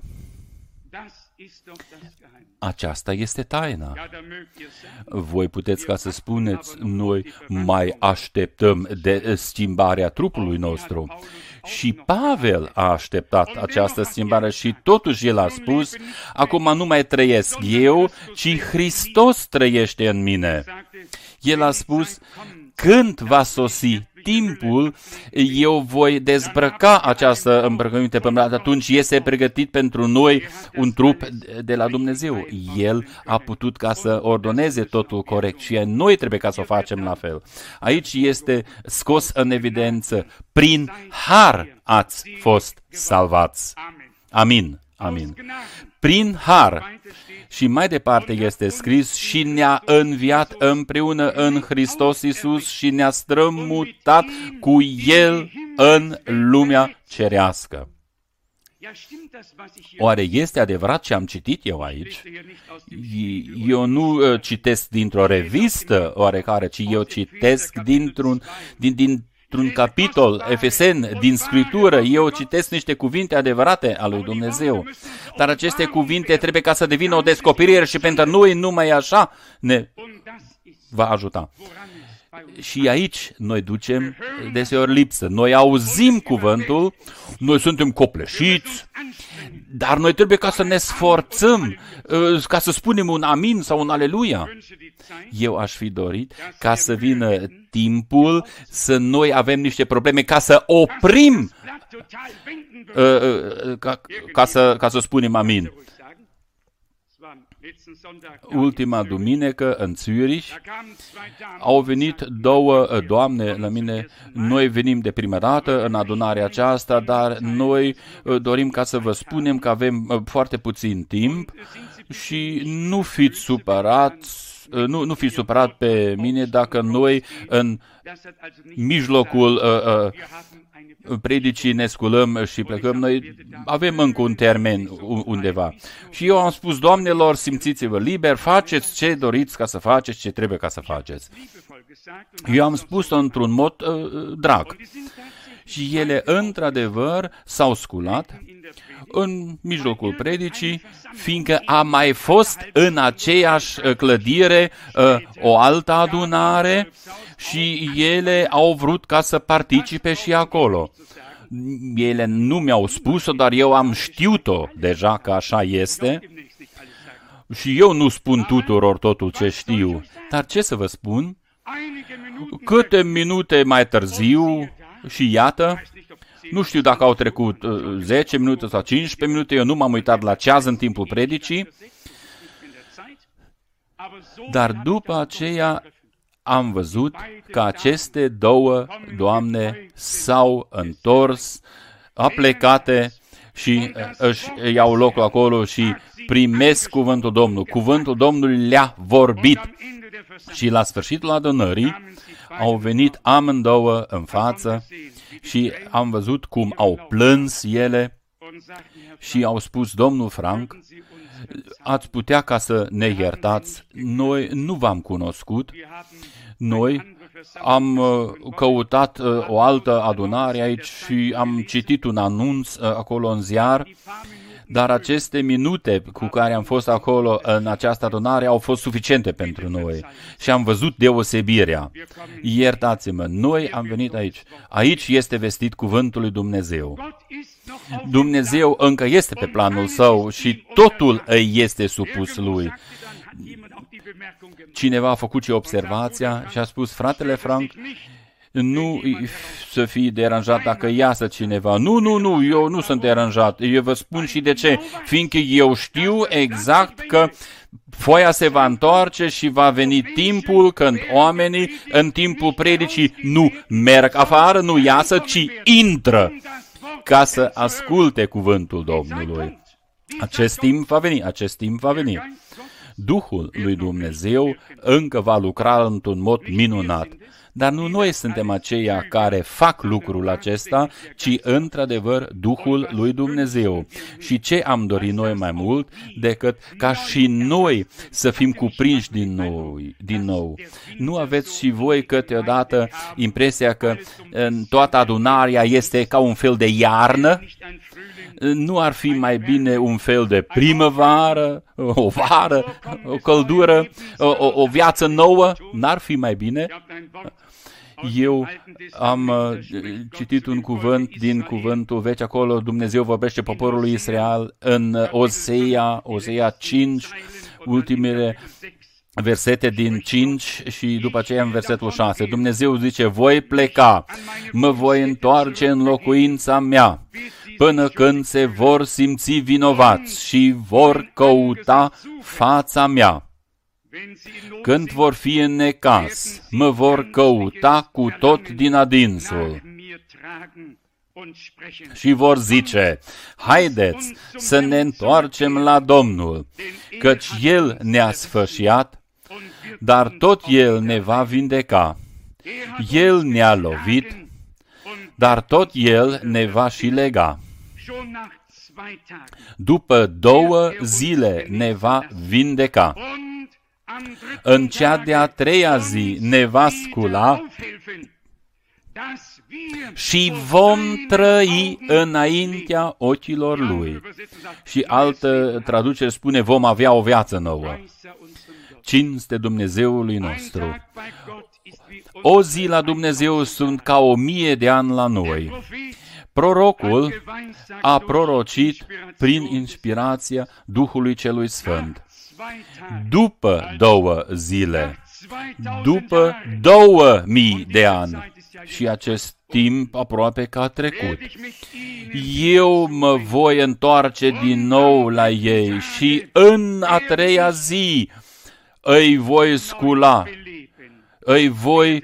Aceasta este taina. Voi puteți ca să spuneți, noi mai așteptăm de schimbarea trupului nostru. Și Pavel a așteptat această schimbare și totuși el a spus, acum nu mai trăiesc eu, ci Hristos trăiește în mine. El a spus, când va sosi timpul, eu voi dezbrăca această îmbrăcăminte pământ. Atunci este pregătit pentru noi un trup de la Dumnezeu. El a putut ca să ordoneze totul corect și noi trebuie ca să o facem la fel. Aici este scos în evidență, prin har ați fost salvați. Amin. Amin. Prin har. Și mai departe este scris, și ne-a înviat împreună în Hristos Iisus și ne-a strămutat cu El în lumea cerească. Oare este adevărat ce am citit eu aici? Eu nu citesc dintr-o revistă oarecare, ci eu citesc dintr-un capitol, Efeseni, din Scriptură. Eu citesc niște cuvinte adevărate ale lui Dumnezeu. Dar aceste cuvinte trebuie ca să devină o descoperire și pentru noi numai așa ne va ajuta. Și aici noi ducem deseori lipsă. Noi auzim cuvântul, noi suntem copleșiți, dar noi trebuie ca să ne sforțăm, ca să spunem un amin sau un aleluia. Eu aș fi dorit ca să vină timpul să noi avem niște probleme, ca să oprim, ca să spunem amin. Ultima duminică în Zürich au venit două doamne la mine. Noi venim de prima dată în adunarea aceasta, dar noi dorim ca să vă spunem că avem foarte puțin timp și nu fiți supărați. Nu fiți supărat pe mine dacă noi în mijlocul predicii ne sculăm și plecăm. Noi avem încă un termen undeva. Și eu am spus, doamnelor, simțiți-vă liber, faceți ce doriți ca să faceți, ce trebuie ca să faceți. Eu am spus-o într-un mod drag. Și ele, într-adevăr, s-au sculat în mijlocul predicii, fiindcă a mai fost în aceeași clădire o altă adunare și ele au vrut ca să participe și acolo. Ele nu mi-au spus-o, dar eu am știut-o deja că așa este și eu nu spun tuturor totul ce știu. Dar ce să vă spun? Câte minute mai târziu și iată, nu știu dacă au trecut 10 minute sau 15 minute, eu nu m-am uitat la ceas în timpul predicii, dar după aceea am văzut că aceste două doamne s-au întors, aplecate și își iau locul acolo și primesc cuvântul Domnului. Cuvântul Domnului le-a vorbit. Și la sfârșitul adunării au venit amândouă în față și am văzut cum au plâns ele și au spus, domnul Frank, ați putea ca să ne iertați, noi nu v-am cunoscut, noi am căutat o altă adunare aici și am citit un anunț acolo în ziar, dar aceste minute cu care am fost acolo în această adunare au fost suficiente pentru noi și am văzut deosebirea. Iertați-mă, noi am venit aici. Aici este vestit cuvântul lui Dumnezeu. Dumnezeu încă este pe planul său și totul îi este supus lui. Cineva a făcut și observația și a spus, fratele Frank, nu să fii deranjat dacă iasă cineva. Nu, eu nu sunt deranjat. Eu vă spun și de ce. Fiindcă eu știu exact că foaia se va întoarce și va veni timpul când oamenii în timpul predicii nu merg afară, nu iasă, ci intră ca să asculte cuvântul Domnului. Acest timp va veni. Duhul lui Dumnezeu încă va lucra într-un mod minunat. Dar nu noi suntem aceia care fac lucrul acesta, ci într-adevăr Duhul lui Dumnezeu. Și ce am dorit noi mai mult decât ca și noi să fim cuprinși din nou. Nu aveți și voi câteodată impresia că în toată adunarea este ca un fel de iarnă? Nu ar fi mai bine un fel de primăvară, o vară, o căldură, o viață nouă? N-ar fi mai bine? Eu am citit un cuvânt din cuvântul vechi, acolo Dumnezeu vorbește poporului Israel în Osea 5, ultimele versete din 5 și după aceea în versetul 6. Dumnezeu zice, voi pleca, mă voi întoarce în locuința mea, până când se vor simți vinovați și vor căuta fața mea. Când vor fi în necaz, mă vor căuta cu tot din adinsul și vor zice, haideți să ne întoarcem la Domnul, căci El ne-a sfășiat, dar tot El ne va vindeca. El ne-a lovit, dar tot El ne va și lega. După 2 zile ne va vindeca. În cea de-a 3-a zi ne va scula și vom trăi înaintea ochilor Lui. Și altă traducere spune, vom avea o viață nouă. Cinste Dumnezeului nostru. O zi la Dumnezeu sunt ca 1000 de ani la noi. Prorocul a prorocit prin inspirația Duhului Celui Sfânt. După 2 zile, după 2000 de ani, și acest timp aproape că a trecut, eu mă voi întoarce din nou la ei și în a 3-a zi îi voi scula, îi voi...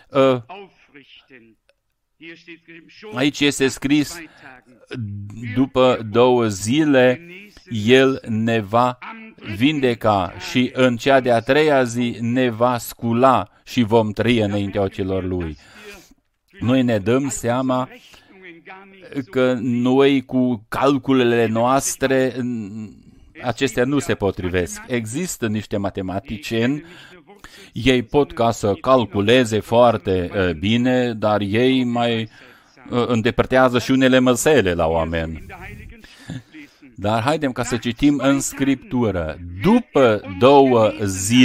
Aici este scris, după 2 zile, El ne va vindeca și în cea de-a 3-a zi ne va scula și vom trăi înaintea ochilor Lui. Noi ne dăm seama că noi cu calculele noastre, acestea nu se potrivesc. Există niște matematicieni, ei pot ca să calculeze foarte bine, dar ei mai îndepărtează și unele măsele la oameni. Dar haidem ca să citim în Scriptură. După 2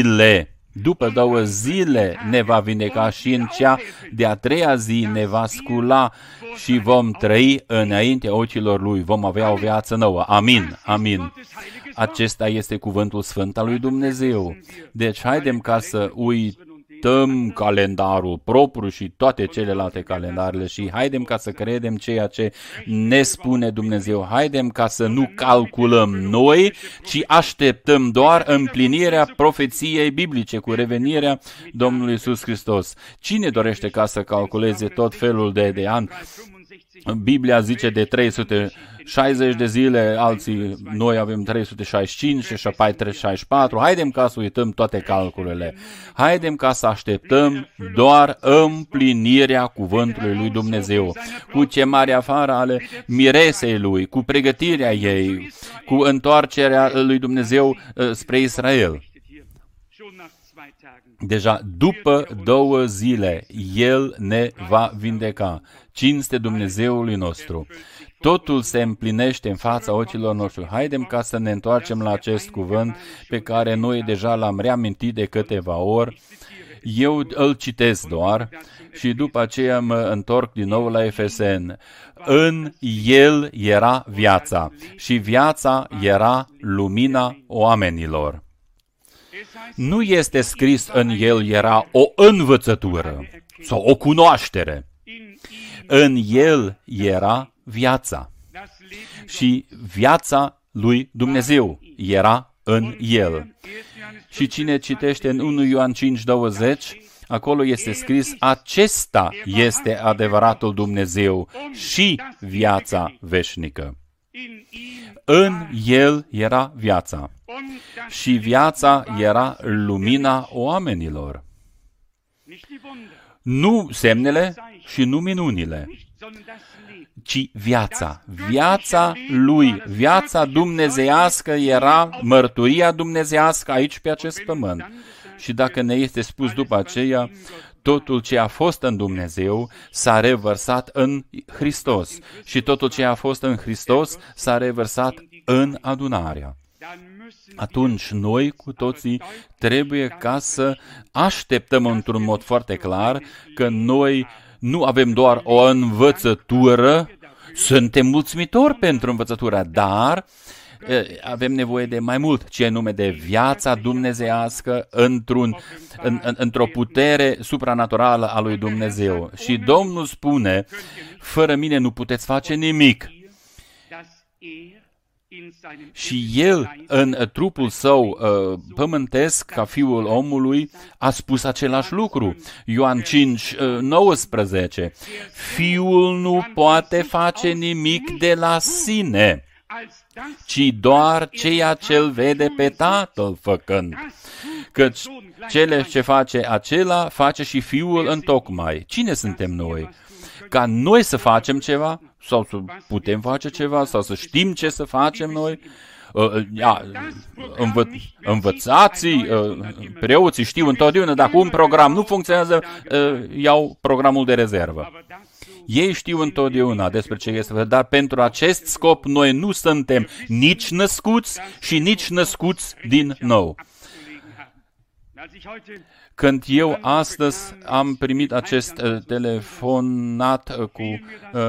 zile ne va vindeca și în cea de-a 3-a zi ne va scula și vom trăi înaintea ochilor Lui. Vom avea o viață nouă. Amin, amin. Acesta este cuvântul sfânt al lui Dumnezeu. Deci haidem ca să uităm calendarul propriu și toate celelalte calendarele și haidem ca să credem ceea ce ne spune Dumnezeu. Haidem ca să nu calculăm noi, ci așteptăm doar împlinirea profeției biblice cu revenirea Domnului Iisus Hristos. Cine dorește ca să calculeze tot felul de ani? Biblia zice de 360 de zile, alții, noi avem 365 și apoi 364. Haidem ca să uităm toate calculele. Haidem ca să așteptăm doar împlinirea cuvântului lui Dumnezeu, cu chemarea afară ale miresei lui, cu pregătirea ei, cu întoarcerea lui Dumnezeu spre Israel. Deja după 2 zile, El ne va vindeca. Cinste Dumnezeului nostru. Totul se împlinește în fața ochilor noștri. Haidem ca să ne întoarcem la acest cuvânt pe care noi deja l-am reamintit de câteva ori. Eu îl citesc doar și după aceea mă întorc din nou la Efeseni. În El era viața și viața era lumina oamenilor. Nu este scris în el era o învățătură sau o cunoaștere. În el era viața și viața lui Dumnezeu era în el. Și cine citește în 1 Ioan 5:20, acolo este scris: acesta este adevăratul Dumnezeu și viața veșnică. În el era viața și viața era lumina oamenilor. Nu semnele și nu minunile, ci viața. Viața lui, viața dumnezeiască era mărturia dumnezeiască aici pe acest pământ. Și dacă ne este spus după aceea, totul ce a fost în Dumnezeu s-a revărsat în Hristos. Și totul ce a fost în Hristos s-a revărsat în adunarea. Atunci noi cu toții trebuie ca să așteptăm într-un mod foarte clar că noi nu avem doar o învățătură, suntem mulțumitori pentru învățătura, dar avem nevoie de mai mult, ce nume de viața dumnezeiască într-o putere supranaturală a lui Dumnezeu. Și Domnul spune: fără mine nu puteți face nimic. Și El, în trupul său pământesc, ca Fiul omului, a spus același lucru. Ioan 5:19. Fiul nu poate face nimic de la sine, ci doar ceea ce îl vede pe Tatăl făcând. Căci cele ce face acela, face și Fiul întocmai. Cine suntem noi? Ca noi să facem ceva, sau să putem face ceva, sau să știm ce să facem noi? Învățații, preoții știu întotdeauna, dacă un program nu funcționează, iau programul de rezervă. Ei știu întotdeauna despre ce este, dar pentru acest scop noi nu suntem nici născuți și nici născuți din nou. Când eu astăzi am primit acest telefonat cu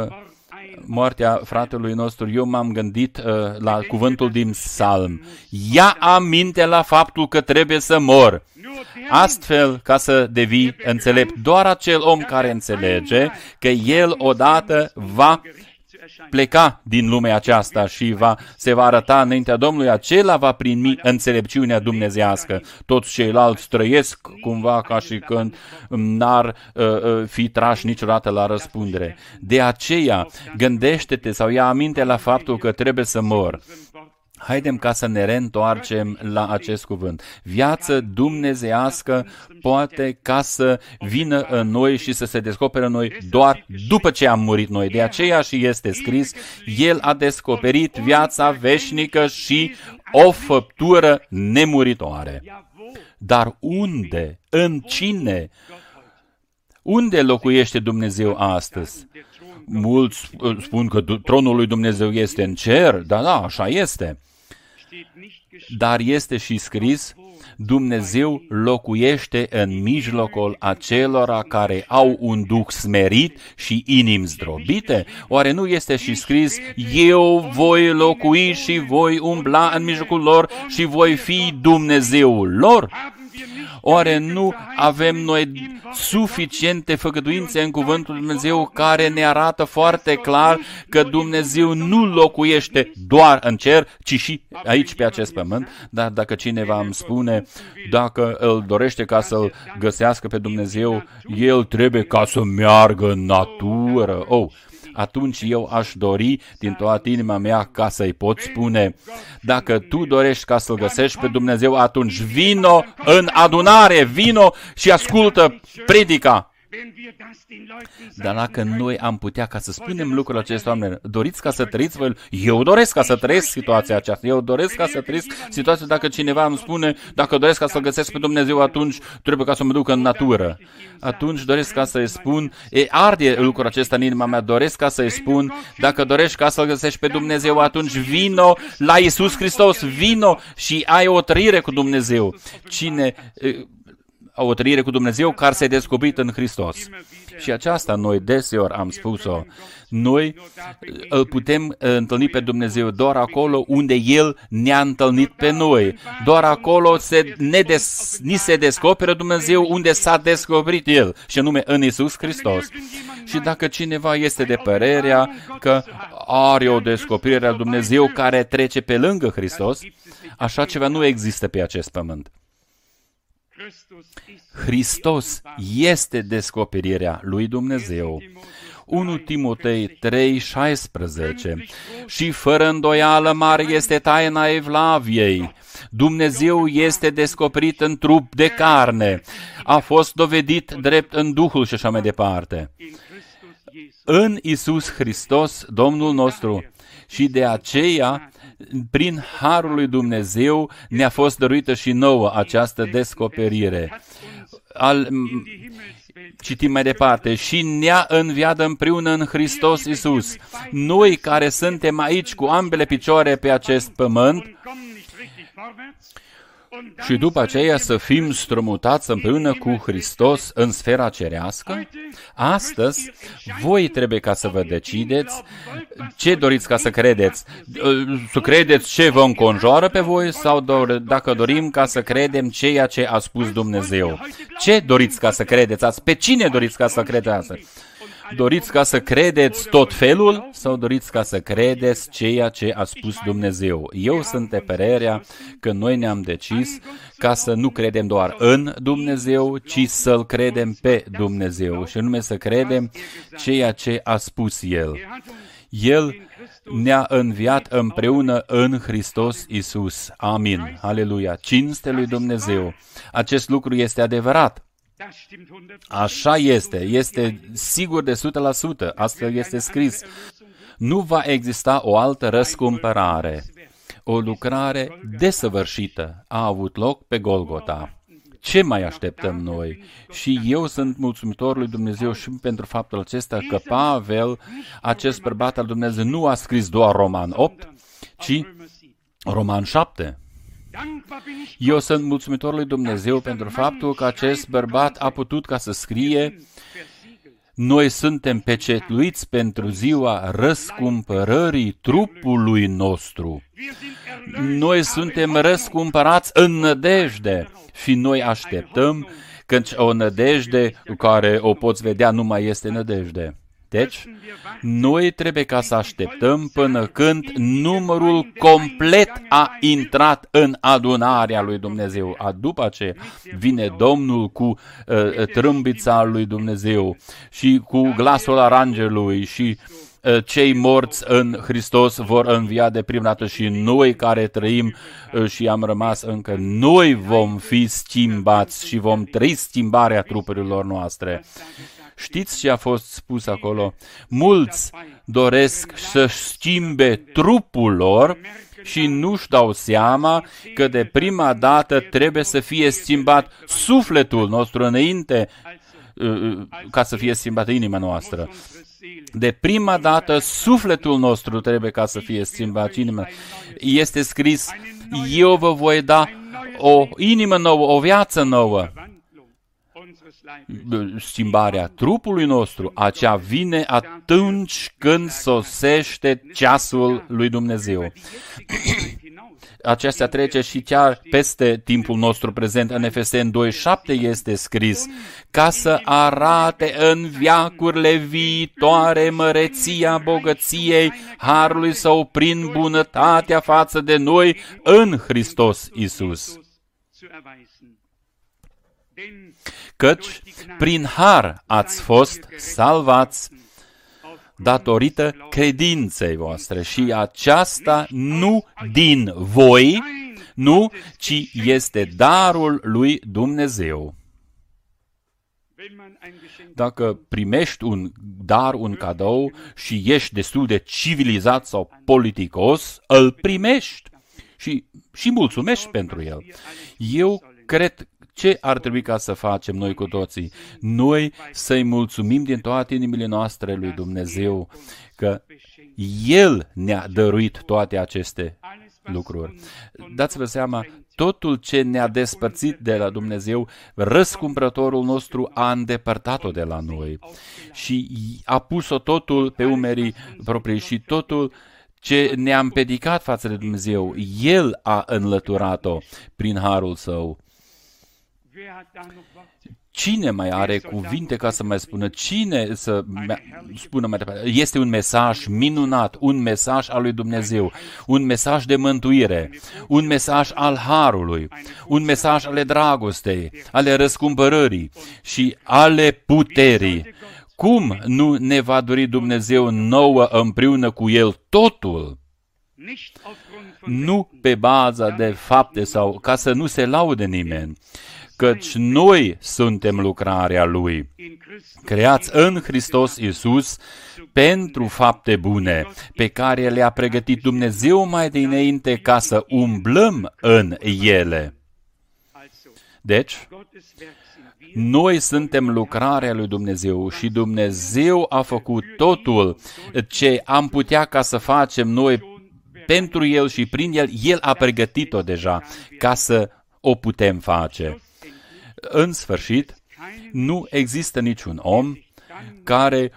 moartea fratelui nostru, eu m-am gândit la cuvântul din Psalm. Ia aminte la faptul că trebuie să mor, astfel ca să devii înțelept. Doar acel om care înțelege că el odată va pleca din lumea aceasta și se va arăta înaintea Domnului, acela va primi înțelepciunea dumnezeiască. Toți ceilalți trăiesc cumva ca și când n-ar fi trași niciodată la răspundere. De aceea, gândește-te sau ia aminte la faptul că trebuie să mor. Haidem ca să ne reîntoarcem la acest cuvânt. Viață dumnezeiască poate ca să vină în noi și să se descopere în noi doar după ce am murit noi. De aceea și este scris: El a descoperit viața veșnică și o făptură nemuritoare. Dar unde? În cine? Unde locuiește Dumnezeu astăzi? Mulți spun că tronul lui Dumnezeu este în cer, da, așa este. Dar este și scris: Dumnezeu locuiește în mijlocul acelora care au un duh smerit și inimi zdrobite? Oare nu este și scris: eu voi locui și voi umbla în mijlocul lor și voi fi Dumnezeul lor? Oare nu avem noi suficiente făgăduințe în cuvântul lui Dumnezeu care ne arată foarte clar că Dumnezeu nu locuiește doar în cer, ci și aici pe acest pământ? Dar dacă cineva îmi spune, dacă îl dorește ca să-l găsească pe Dumnezeu, el trebuie ca să meargă în natură. Atunci eu aș dori din toată inima mea ca să-i pot spune: dacă tu dorești ca să-L găsești pe Dumnezeu, atunci vino în adunare, vino și ascultă predica. Dar dacă noi am putea ca să spunem lucrul acesta, oameni, doriți ca să trăiți voi? Eu doresc ca să trăiesc situația aceasta. Eu doresc ca să trăiesc situația. Dacă cineva îmi spune, dacă doresc ca să-L găsesc pe Dumnezeu, atunci trebuie ca să mă duc în natură. Atunci doresc ca să-i spun, arde lucrul acesta în inima mea, doresc ca să-i spun, dacă dorești ca să-L găsești pe Dumnezeu, atunci vino la Iisus Hristos, vino și ai o trăire cu Dumnezeu. o trăire cu Dumnezeu care s-a descoperit în Hristos. Și aceasta noi deseori am spus-o. Noi îl putem întâlni pe Dumnezeu doar acolo unde El ne-a întâlnit pe noi. Doar acolo ni se descoperă Dumnezeu unde s-a descoperit El, și anume în Iisus Hristos. Și dacă cineva este de părerea că are o descoperire a Dumnezeu care trece pe lângă Hristos, așa ceva nu există pe acest pământ. Hristos este descoperirea lui Dumnezeu. 1 Timotei 3,16. Și fără îndoială mare este taina Evlaviei. Dumnezeu este descoperit în trup de carne. A fost dovedit drept în Duhul și așa mai departe. În Iisus Hristos, Domnul nostru. Și de aceea, prin harul lui Dumnezeu, ne-a fost dăruită și nouă această descoperire. Citim mai departe. Și ne-a înviat împreună în Hristos Iisus. Noi care suntem aici cu ambele picioare pe acest pământ, și după aceea să fim strămutați împreună cu Hristos în sfera cerească. Astăzi, voi trebuie ca să vă decideți ce doriți ca să credeți. Să credeți ce vă înconjoară pe voi sau dacă dorim ca să credem ceea ce a spus Dumnezeu. Ce doriți ca să credeți? Pe cine doriți ca să credeți? Doriți ca să credeți tot felul sau doriți ca să credeți ceea ce a spus Dumnezeu? Eu sunt de părerea că noi ne-am decis ca să nu credem doar în Dumnezeu, ci să-L credem pe Dumnezeu și anume să credem ceea ce a spus El. El ne-a înviat împreună în Hristos Iisus. Amin. Aleluia. Cinste lui Dumnezeu. Acest lucru este adevărat. Așa este sigur de 100%, astfel este scris. Nu va exista o altă răscumpărare. O lucrare desăvârșită a avut loc pe Golgota. Ce mai așteptăm noi? Și eu sunt mulțumitor lui Dumnezeu și pentru faptul acesta că Pavel, acest bărbat al Dumnezeu, nu a scris doar Roman 8, ci Roman 7. Eu sunt mulțumitor lui Dumnezeu pentru faptul că acest bărbat a putut ca să scrie: noi suntem pecetluiți pentru ziua răscumpărării trupului nostru. Noi suntem răscumpărați în nădejde și noi așteptăm, căci o nădejde care o poți vedea nu mai este nădejde. Deci, noi trebuie ca să așteptăm până când numărul complet a intrat în adunarea lui Dumnezeu. După aceea vine Domnul cu trâmbița lui Dumnezeu și cu glasul arangelui și cei morți în Hristos vor învia de prima dată și noi care trăim și am rămas încă, noi vom fi schimbați și vom trăi schimbarea trupurilor noastre. Știți ce a fost spus acolo? Mulți doresc să-și schimbe trupul lor și nu-și dau seama că de prima dată trebuie să fie schimbat sufletul nostru înainte ca să fie schimbată inima noastră. De prima dată sufletul nostru trebuie ca să fie schimbat inima. Este scris: eu vă voi da o inimă nouă, o viață nouă. Schimbarea trupului nostru, aceea vine atunci când sosește ceasul lui Dumnezeu. Aceasta trece și chiar peste timpul nostru prezent. În Efeseni 2:7 este scris: ca să arate în veacurile viitoare măreția bogăției harului său prin bunătatea față de noi în Hristos Iisus. Căci prin har ați fost salvați datorită credinței voastre și aceasta nu din voi, nu, ci este darul lui Dumnezeu. Dacă primești un dar, un cadou și ești destul de civilizat sau politicos, îl primești și mulțumești pentru el. Eu cred ce ar trebui ca să facem noi cu toții? Noi să-i mulțumim din toate inimile noastre lui Dumnezeu că El ne-a dăruit toate aceste lucruri. Dați-vă seama, totul ce ne-a despărțit de la Dumnezeu, răscumpărătorul nostru a îndepărtat-o de la noi și a pus-o totul pe umerii proprii și totul ce ne-a împiedicat față de Dumnezeu, El a înlăturat-o prin harul Său. Cine mai are cuvinte ca să mai spună? Cine să spună mai departe? Este un mesaj minunat, un mesaj al lui Dumnezeu, un mesaj de mântuire, un mesaj al harului, un mesaj ale dragostei, ale răscumpărării și ale puterii. Cum nu ne va dori Dumnezeu nouă împreună cu El totul? Nu pe baza de fapte sau ca să nu se laude nimeni, căci noi suntem lucrarea Lui, creați în Hristos Iisus pentru fapte bune, pe care le-a pregătit Dumnezeu mai dinainte ca să umblăm în ele. Deci, noi suntem lucrarea lui Dumnezeu și Dumnezeu a făcut totul ce am putea ca să facem noi pentru El și prin El. El a pregătit-o deja ca să o putem face. În sfârșit, nu există niciun om care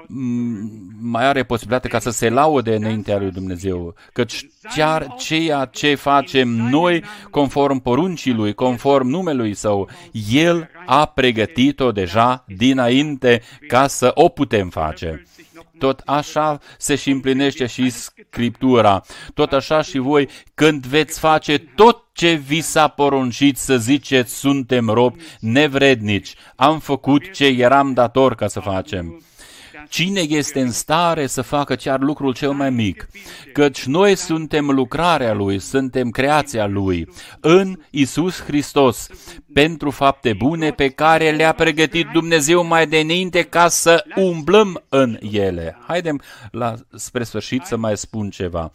mai are posibilitatea ca să se laude înaintea lui Dumnezeu, căci chiar ceea ce facem noi, conform poruncii Lui, conform numelui Său, El a pregătit-o deja dinainte ca să o putem face. Tot așa se și împlinește și Scriptura. Tot așa și voi, când veți face tot ce vi s-a poruncit, să ziceți, suntem robi nevrednici. Am făcut ce eram dator ca să facem. Cine este în stare să facă chiar lucrul cel mai mic? Căci noi suntem lucrarea Lui, suntem creația Lui, în Iisus Hristos, pentru fapte bune pe care le-a pregătit Dumnezeu mai dinainte ca să umblăm în ele. Haidem spre sfârșit să mai spun ceva.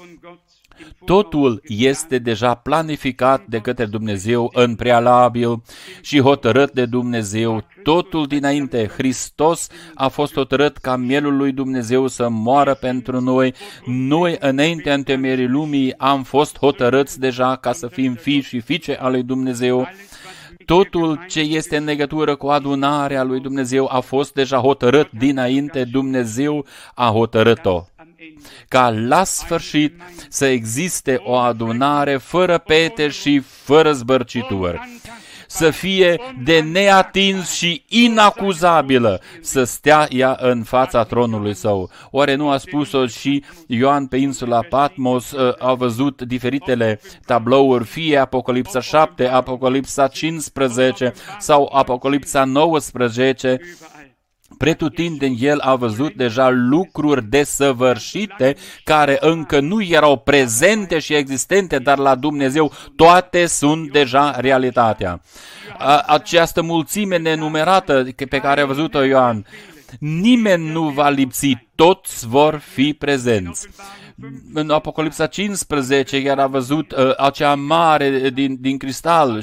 Totul este deja planificat de către Dumnezeu în prealabil și hotărât de Dumnezeu. Totul dinainte. Hristos a fost hotărât ca mielul lui Dumnezeu să moară pentru noi. Noi, înaintea întemeierii lumii, am fost hotărâți deja ca să fim fii și fiice ale lui Dumnezeu. Totul ce este în legătură cu adunarea lui Dumnezeu a fost deja hotărât dinainte. Dumnezeu a hotărât-o. Ca la sfârșit să existe o adunare fără pete și fără zbărcituri, să fie de neatins și inacuzabilă, să stea ea în fața tronului Său. Oare nu a spus-o și Ioan pe insula Patmos? A văzut diferitele tablouri, fie Apocalipsa 7, Apocalipsa 15 sau Apocalipsa 19, pretutindeni el a văzut deja lucruri desăvârșite care încă nu erau prezente și existente, dar la Dumnezeu toate sunt deja realitatea. Această mulțime nenumerată pe care a văzut-o Ioan, nimeni nu va lipsi, toți vor fi prezenți. În Apocalipsa 15 iar a văzut acea mare din cristal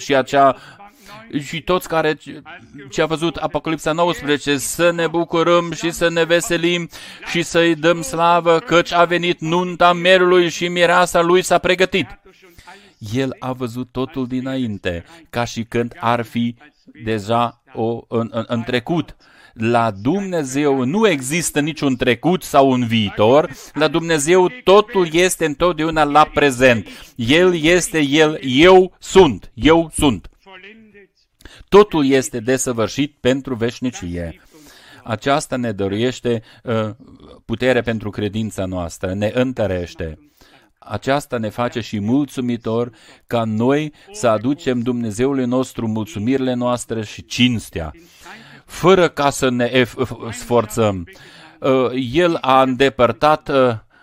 și toți care ce a văzut Apocalipsa 19, să ne bucurăm și să ne veselim și să-i dăm slavă, căci a venit nunta mielului și mireasa lui s-a pregătit. El a văzut totul dinainte, ca și când ar fi deja în trecut. La Dumnezeu nu există niciun trecut sau un viitor, la Dumnezeu totul este întotdeauna la prezent. El este El, eu sunt. Totul este desăvârșit pentru veșnicie. Aceasta ne dăruiește putere pentru credința noastră, ne întărește. Aceasta ne face și mulțumitor ca noi să aducem Dumnezeului nostru mulțumirile noastre și cinstea, fără ca să ne sforțăm. El a îndepărtat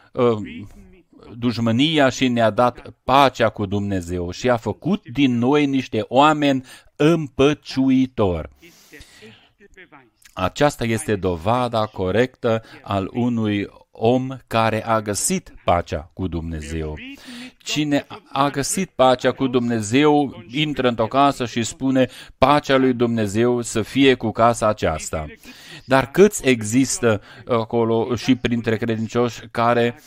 dușmânia și ne-a dat pacea cu Dumnezeu și a făcut din noi niște oameni împăciuitori. Aceasta este dovada corectă al unui om care a găsit pacea cu Dumnezeu. Cine a găsit pacea cu Dumnezeu, intră într-o casă și spune, pacea lui Dumnezeu să fie cu casa aceasta. Dar câți există acolo și printre credincioși care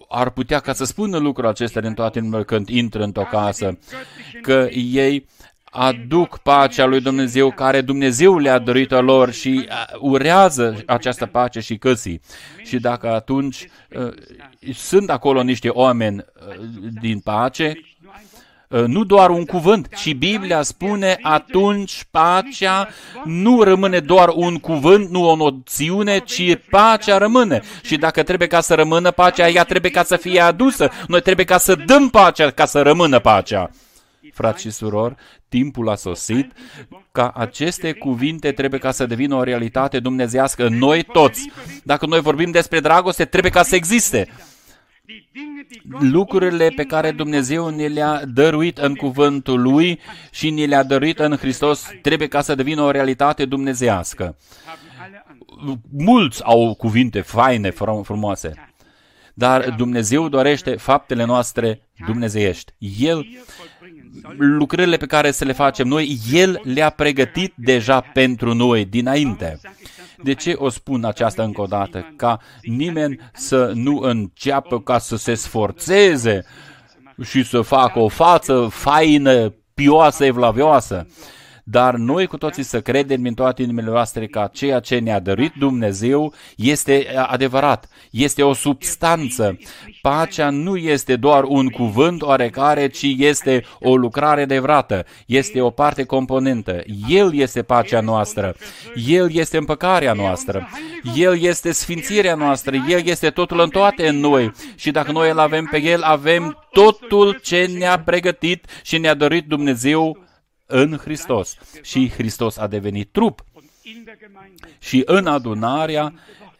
ar putea ca să spună lucrul acesta din toate inimile când intră într-o casă, că ei aduc pacea lui Dumnezeu care Dumnezeu le-a dorit-o lor și urează această pace și căsii. Și dacă atunci sunt acolo niște oameni din pace, nu doar un cuvânt, ci Biblia spune atunci pacea nu rămâne doar un cuvânt, nu o noțiune, ci pacea rămâne. Și dacă trebuie ca să rămână pacea, ea trebuie ca să fie adusă. Noi trebuie ca să dăm pacea ca să rămână pacea. Frați și surori, timpul a sosit ca aceste cuvinte trebuie ca să devină o realitate dumnezeiască în noi toți. Dacă noi vorbim despre dragoste, trebuie ca să existe. Lucrurile pe care Dumnezeu ne le-a dăruit în cuvântul Lui și ne le-a dăruit în Hristos trebuie ca să devină o realitate dumnezeiască. Mulți au cuvinte faine, frumoase, dar Dumnezeu dorește faptele noastre dumnezeiești. Lucrările pe care să le facem noi, El le-a pregătit deja pentru noi dinainte. De ce o spun aceasta încă o dată? Ca nimeni să nu înceapă ca să se sforțeze și să facă o față faină, pioasă, evlavioasă. Dar noi cu toții să credem în toate inimile noastre că ceea ce ne-a dăruit Dumnezeu este adevărat, este o substanță. Pacea nu este doar un cuvânt oarecare, ci este o lucrare adevărată, este o parte componentă. El este pacea noastră, El este împăcarea noastră, El este sfințirea noastră, El este totul în toate în noi și dacă noi îl avem pe El, avem totul ce ne-a pregătit și ne-a dăruit Dumnezeu în Hristos. Și Hristos a devenit trup. Și în adunarea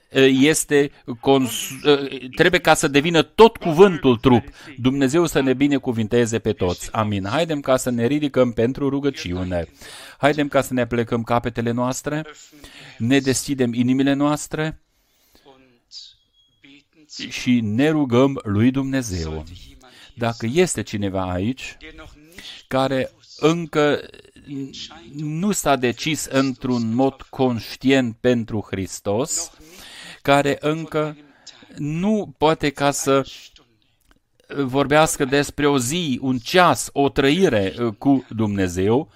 trebuie ca să devină tot cuvântul trup. Dumnezeu să ne binecuvinteze pe toți. Amin. Haidem ca să ne ridicăm pentru rugăciune. Haidem ca să ne plecăm capetele noastre, ne deschidem inimile noastre și ne rugăm lui Dumnezeu. Dacă este cineva aici care încă nu s-a decis într-un mod conștient pentru Hristos, care încă nu poate ca să vorbească despre o zi, un ceas, o trăire cu Dumnezeu,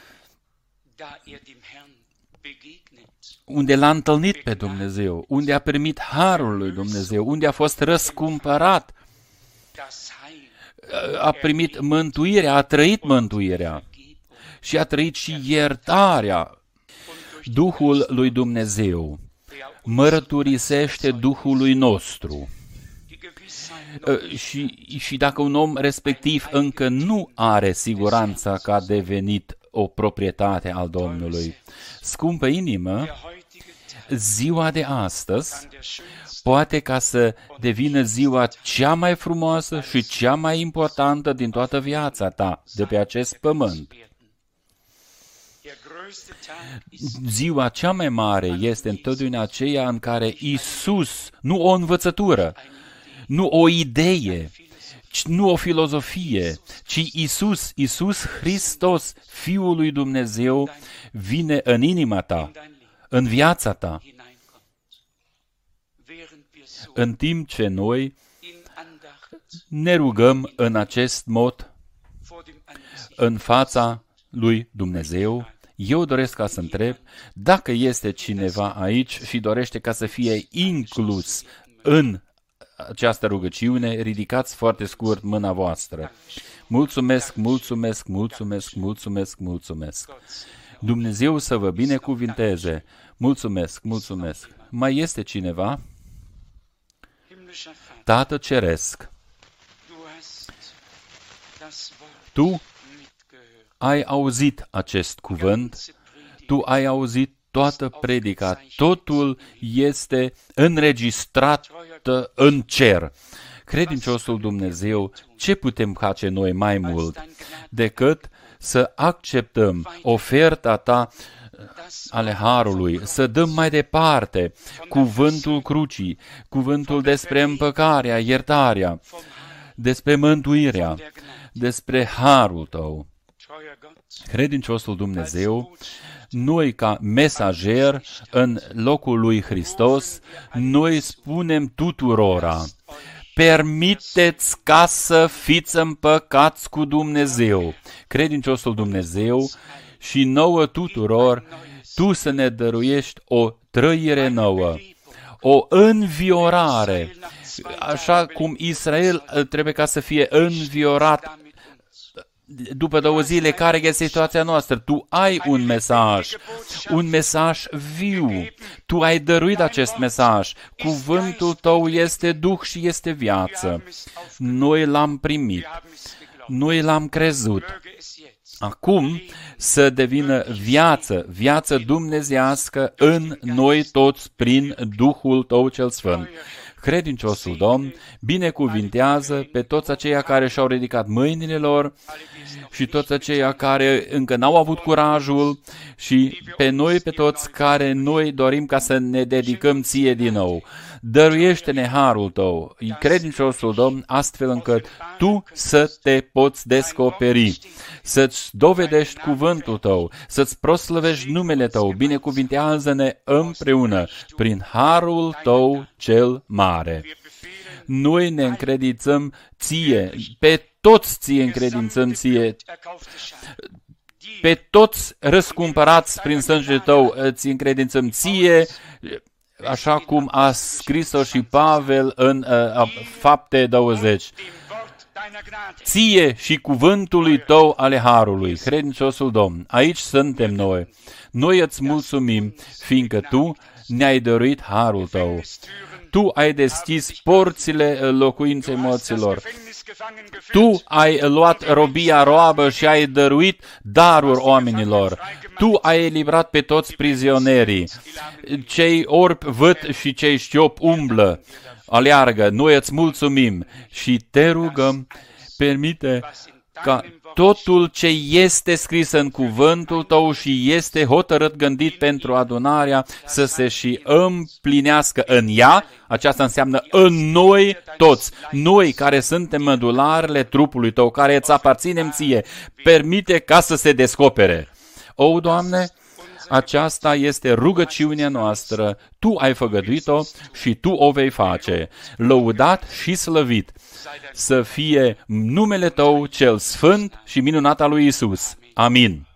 unde l-a întâlnit pe Dumnezeu, unde a primit harul lui Dumnezeu, unde a fost răscumpărat, a primit mântuirea, a trăit mântuirea și a trăit și iertarea. Duhul lui Dumnezeu mărturisește Duhului nostru. Și dacă un om respectiv încă nu are siguranța că a devenit o proprietate al Domnului, scumpă inimă, ziua de astăzi poate ca să devină ziua cea mai frumoasă și cea mai importantă din toată viața ta de pe acest pământ. Ziua cea mai mare este întotdeauna aceea în care Iisus, nu o învățătură, nu o idee, nu o filozofie, ci Iisus Hristos, Fiul lui Dumnezeu, vine în inima ta, în viața ta, în timp ce noi ne rugăm în acest mod în fața lui Dumnezeu. Eu doresc ca să întreb dacă este cineva aici și dorește ca să fie inclus în această rugăciune, ridicați foarte scurt mâna voastră. Mulțumesc, mulțumesc, mulțumesc, mulțumesc, mulțumesc. Dumnezeu să vă binecuvinteze. Mulțumesc, mulțumesc. Mai este cineva? Tată Ceresc, Tu ai auzit acest cuvânt, Tu ai auzit toată predica, totul este înregistrat în cer. Credinciosul Dumnezeu, ce putem face noi mai mult decât să acceptăm oferta Ta ale harului, să dăm mai departe cuvântul crucii, cuvântul despre împăcarea, iertarea, despre mântuirea, despre harul Tău. Credinciosul Dumnezeu, noi ca mesager în locul lui Hristos, noi spunem tuturora, permiteți ca să fiți împăcați cu Dumnezeu, credinciosul Dumnezeu, și nouă tuturor, Tu să ne dăruiești o trăire nouă, o înviorare, așa cum Israel trebuie ca să fie înviorat după 2 zile. Care este situația noastră? Tu ai un mesaj viu. Tu ai dăruit acest mesaj. Cuvântul Tău este Duh și este viață. Noi l-am primit. Noi l-am crezut. Acum să devină viață dumnezeiască în noi toți prin Duhul Tău cel Sfânt. Credinciosul Domn binecuvintează pe toți aceia care și-au ridicat mâinile lor și toți aceia care încă n-au avut curajul și pe noi, pe toți care noi dorim ca să ne dedicăm Ție din nou. Dăruiește-ne harul Tău, credinciosul Domn, astfel încât Tu să te poți descoperi, să-ți dovedești cuvântul Tău, să-ți proslăvești numele Tău. Binecuvintează-ne împreună prin harul Tău cel mare. Noi ne încredințăm Ție, pe toți Ție încredințăm Ție, pe toți răscumpărați prin sângele Tău Ți încredințăm Ție, așa cum a scris-o și Pavel în Fapte 20. Ție și cuvântului Tău ale harului, credinciosul Domn, aici suntem noi. Noi îți mulțumim, fiindcă Tu ne-ai dăruit harul Tău. Tu ai deschis porțile locuinței morților. Tu ai luat robia roabă și ai dăruit daruri oamenilor. Tu ai eliberat pe toți prizonierii. Cei orbi văd și cei șchiopi umblă, aleargă. Noi îți mulțumim și te rugăm, permite ca totul ce este scris în cuvântul Tău și este hotărât gândit pentru adunarea să se și împlinească în ea. Aceasta înseamnă în noi toți, noi care suntem mădularele trupului Tău, care îți aparținem Ție, permite ca să se descopere. O, Doamne, aceasta este rugăciunea noastră, Tu ai făgăduit-o și Tu o vei face. Lăudat și slăvit să fie numele Tău cel sfânt și minunat al lui Iisus. Amin.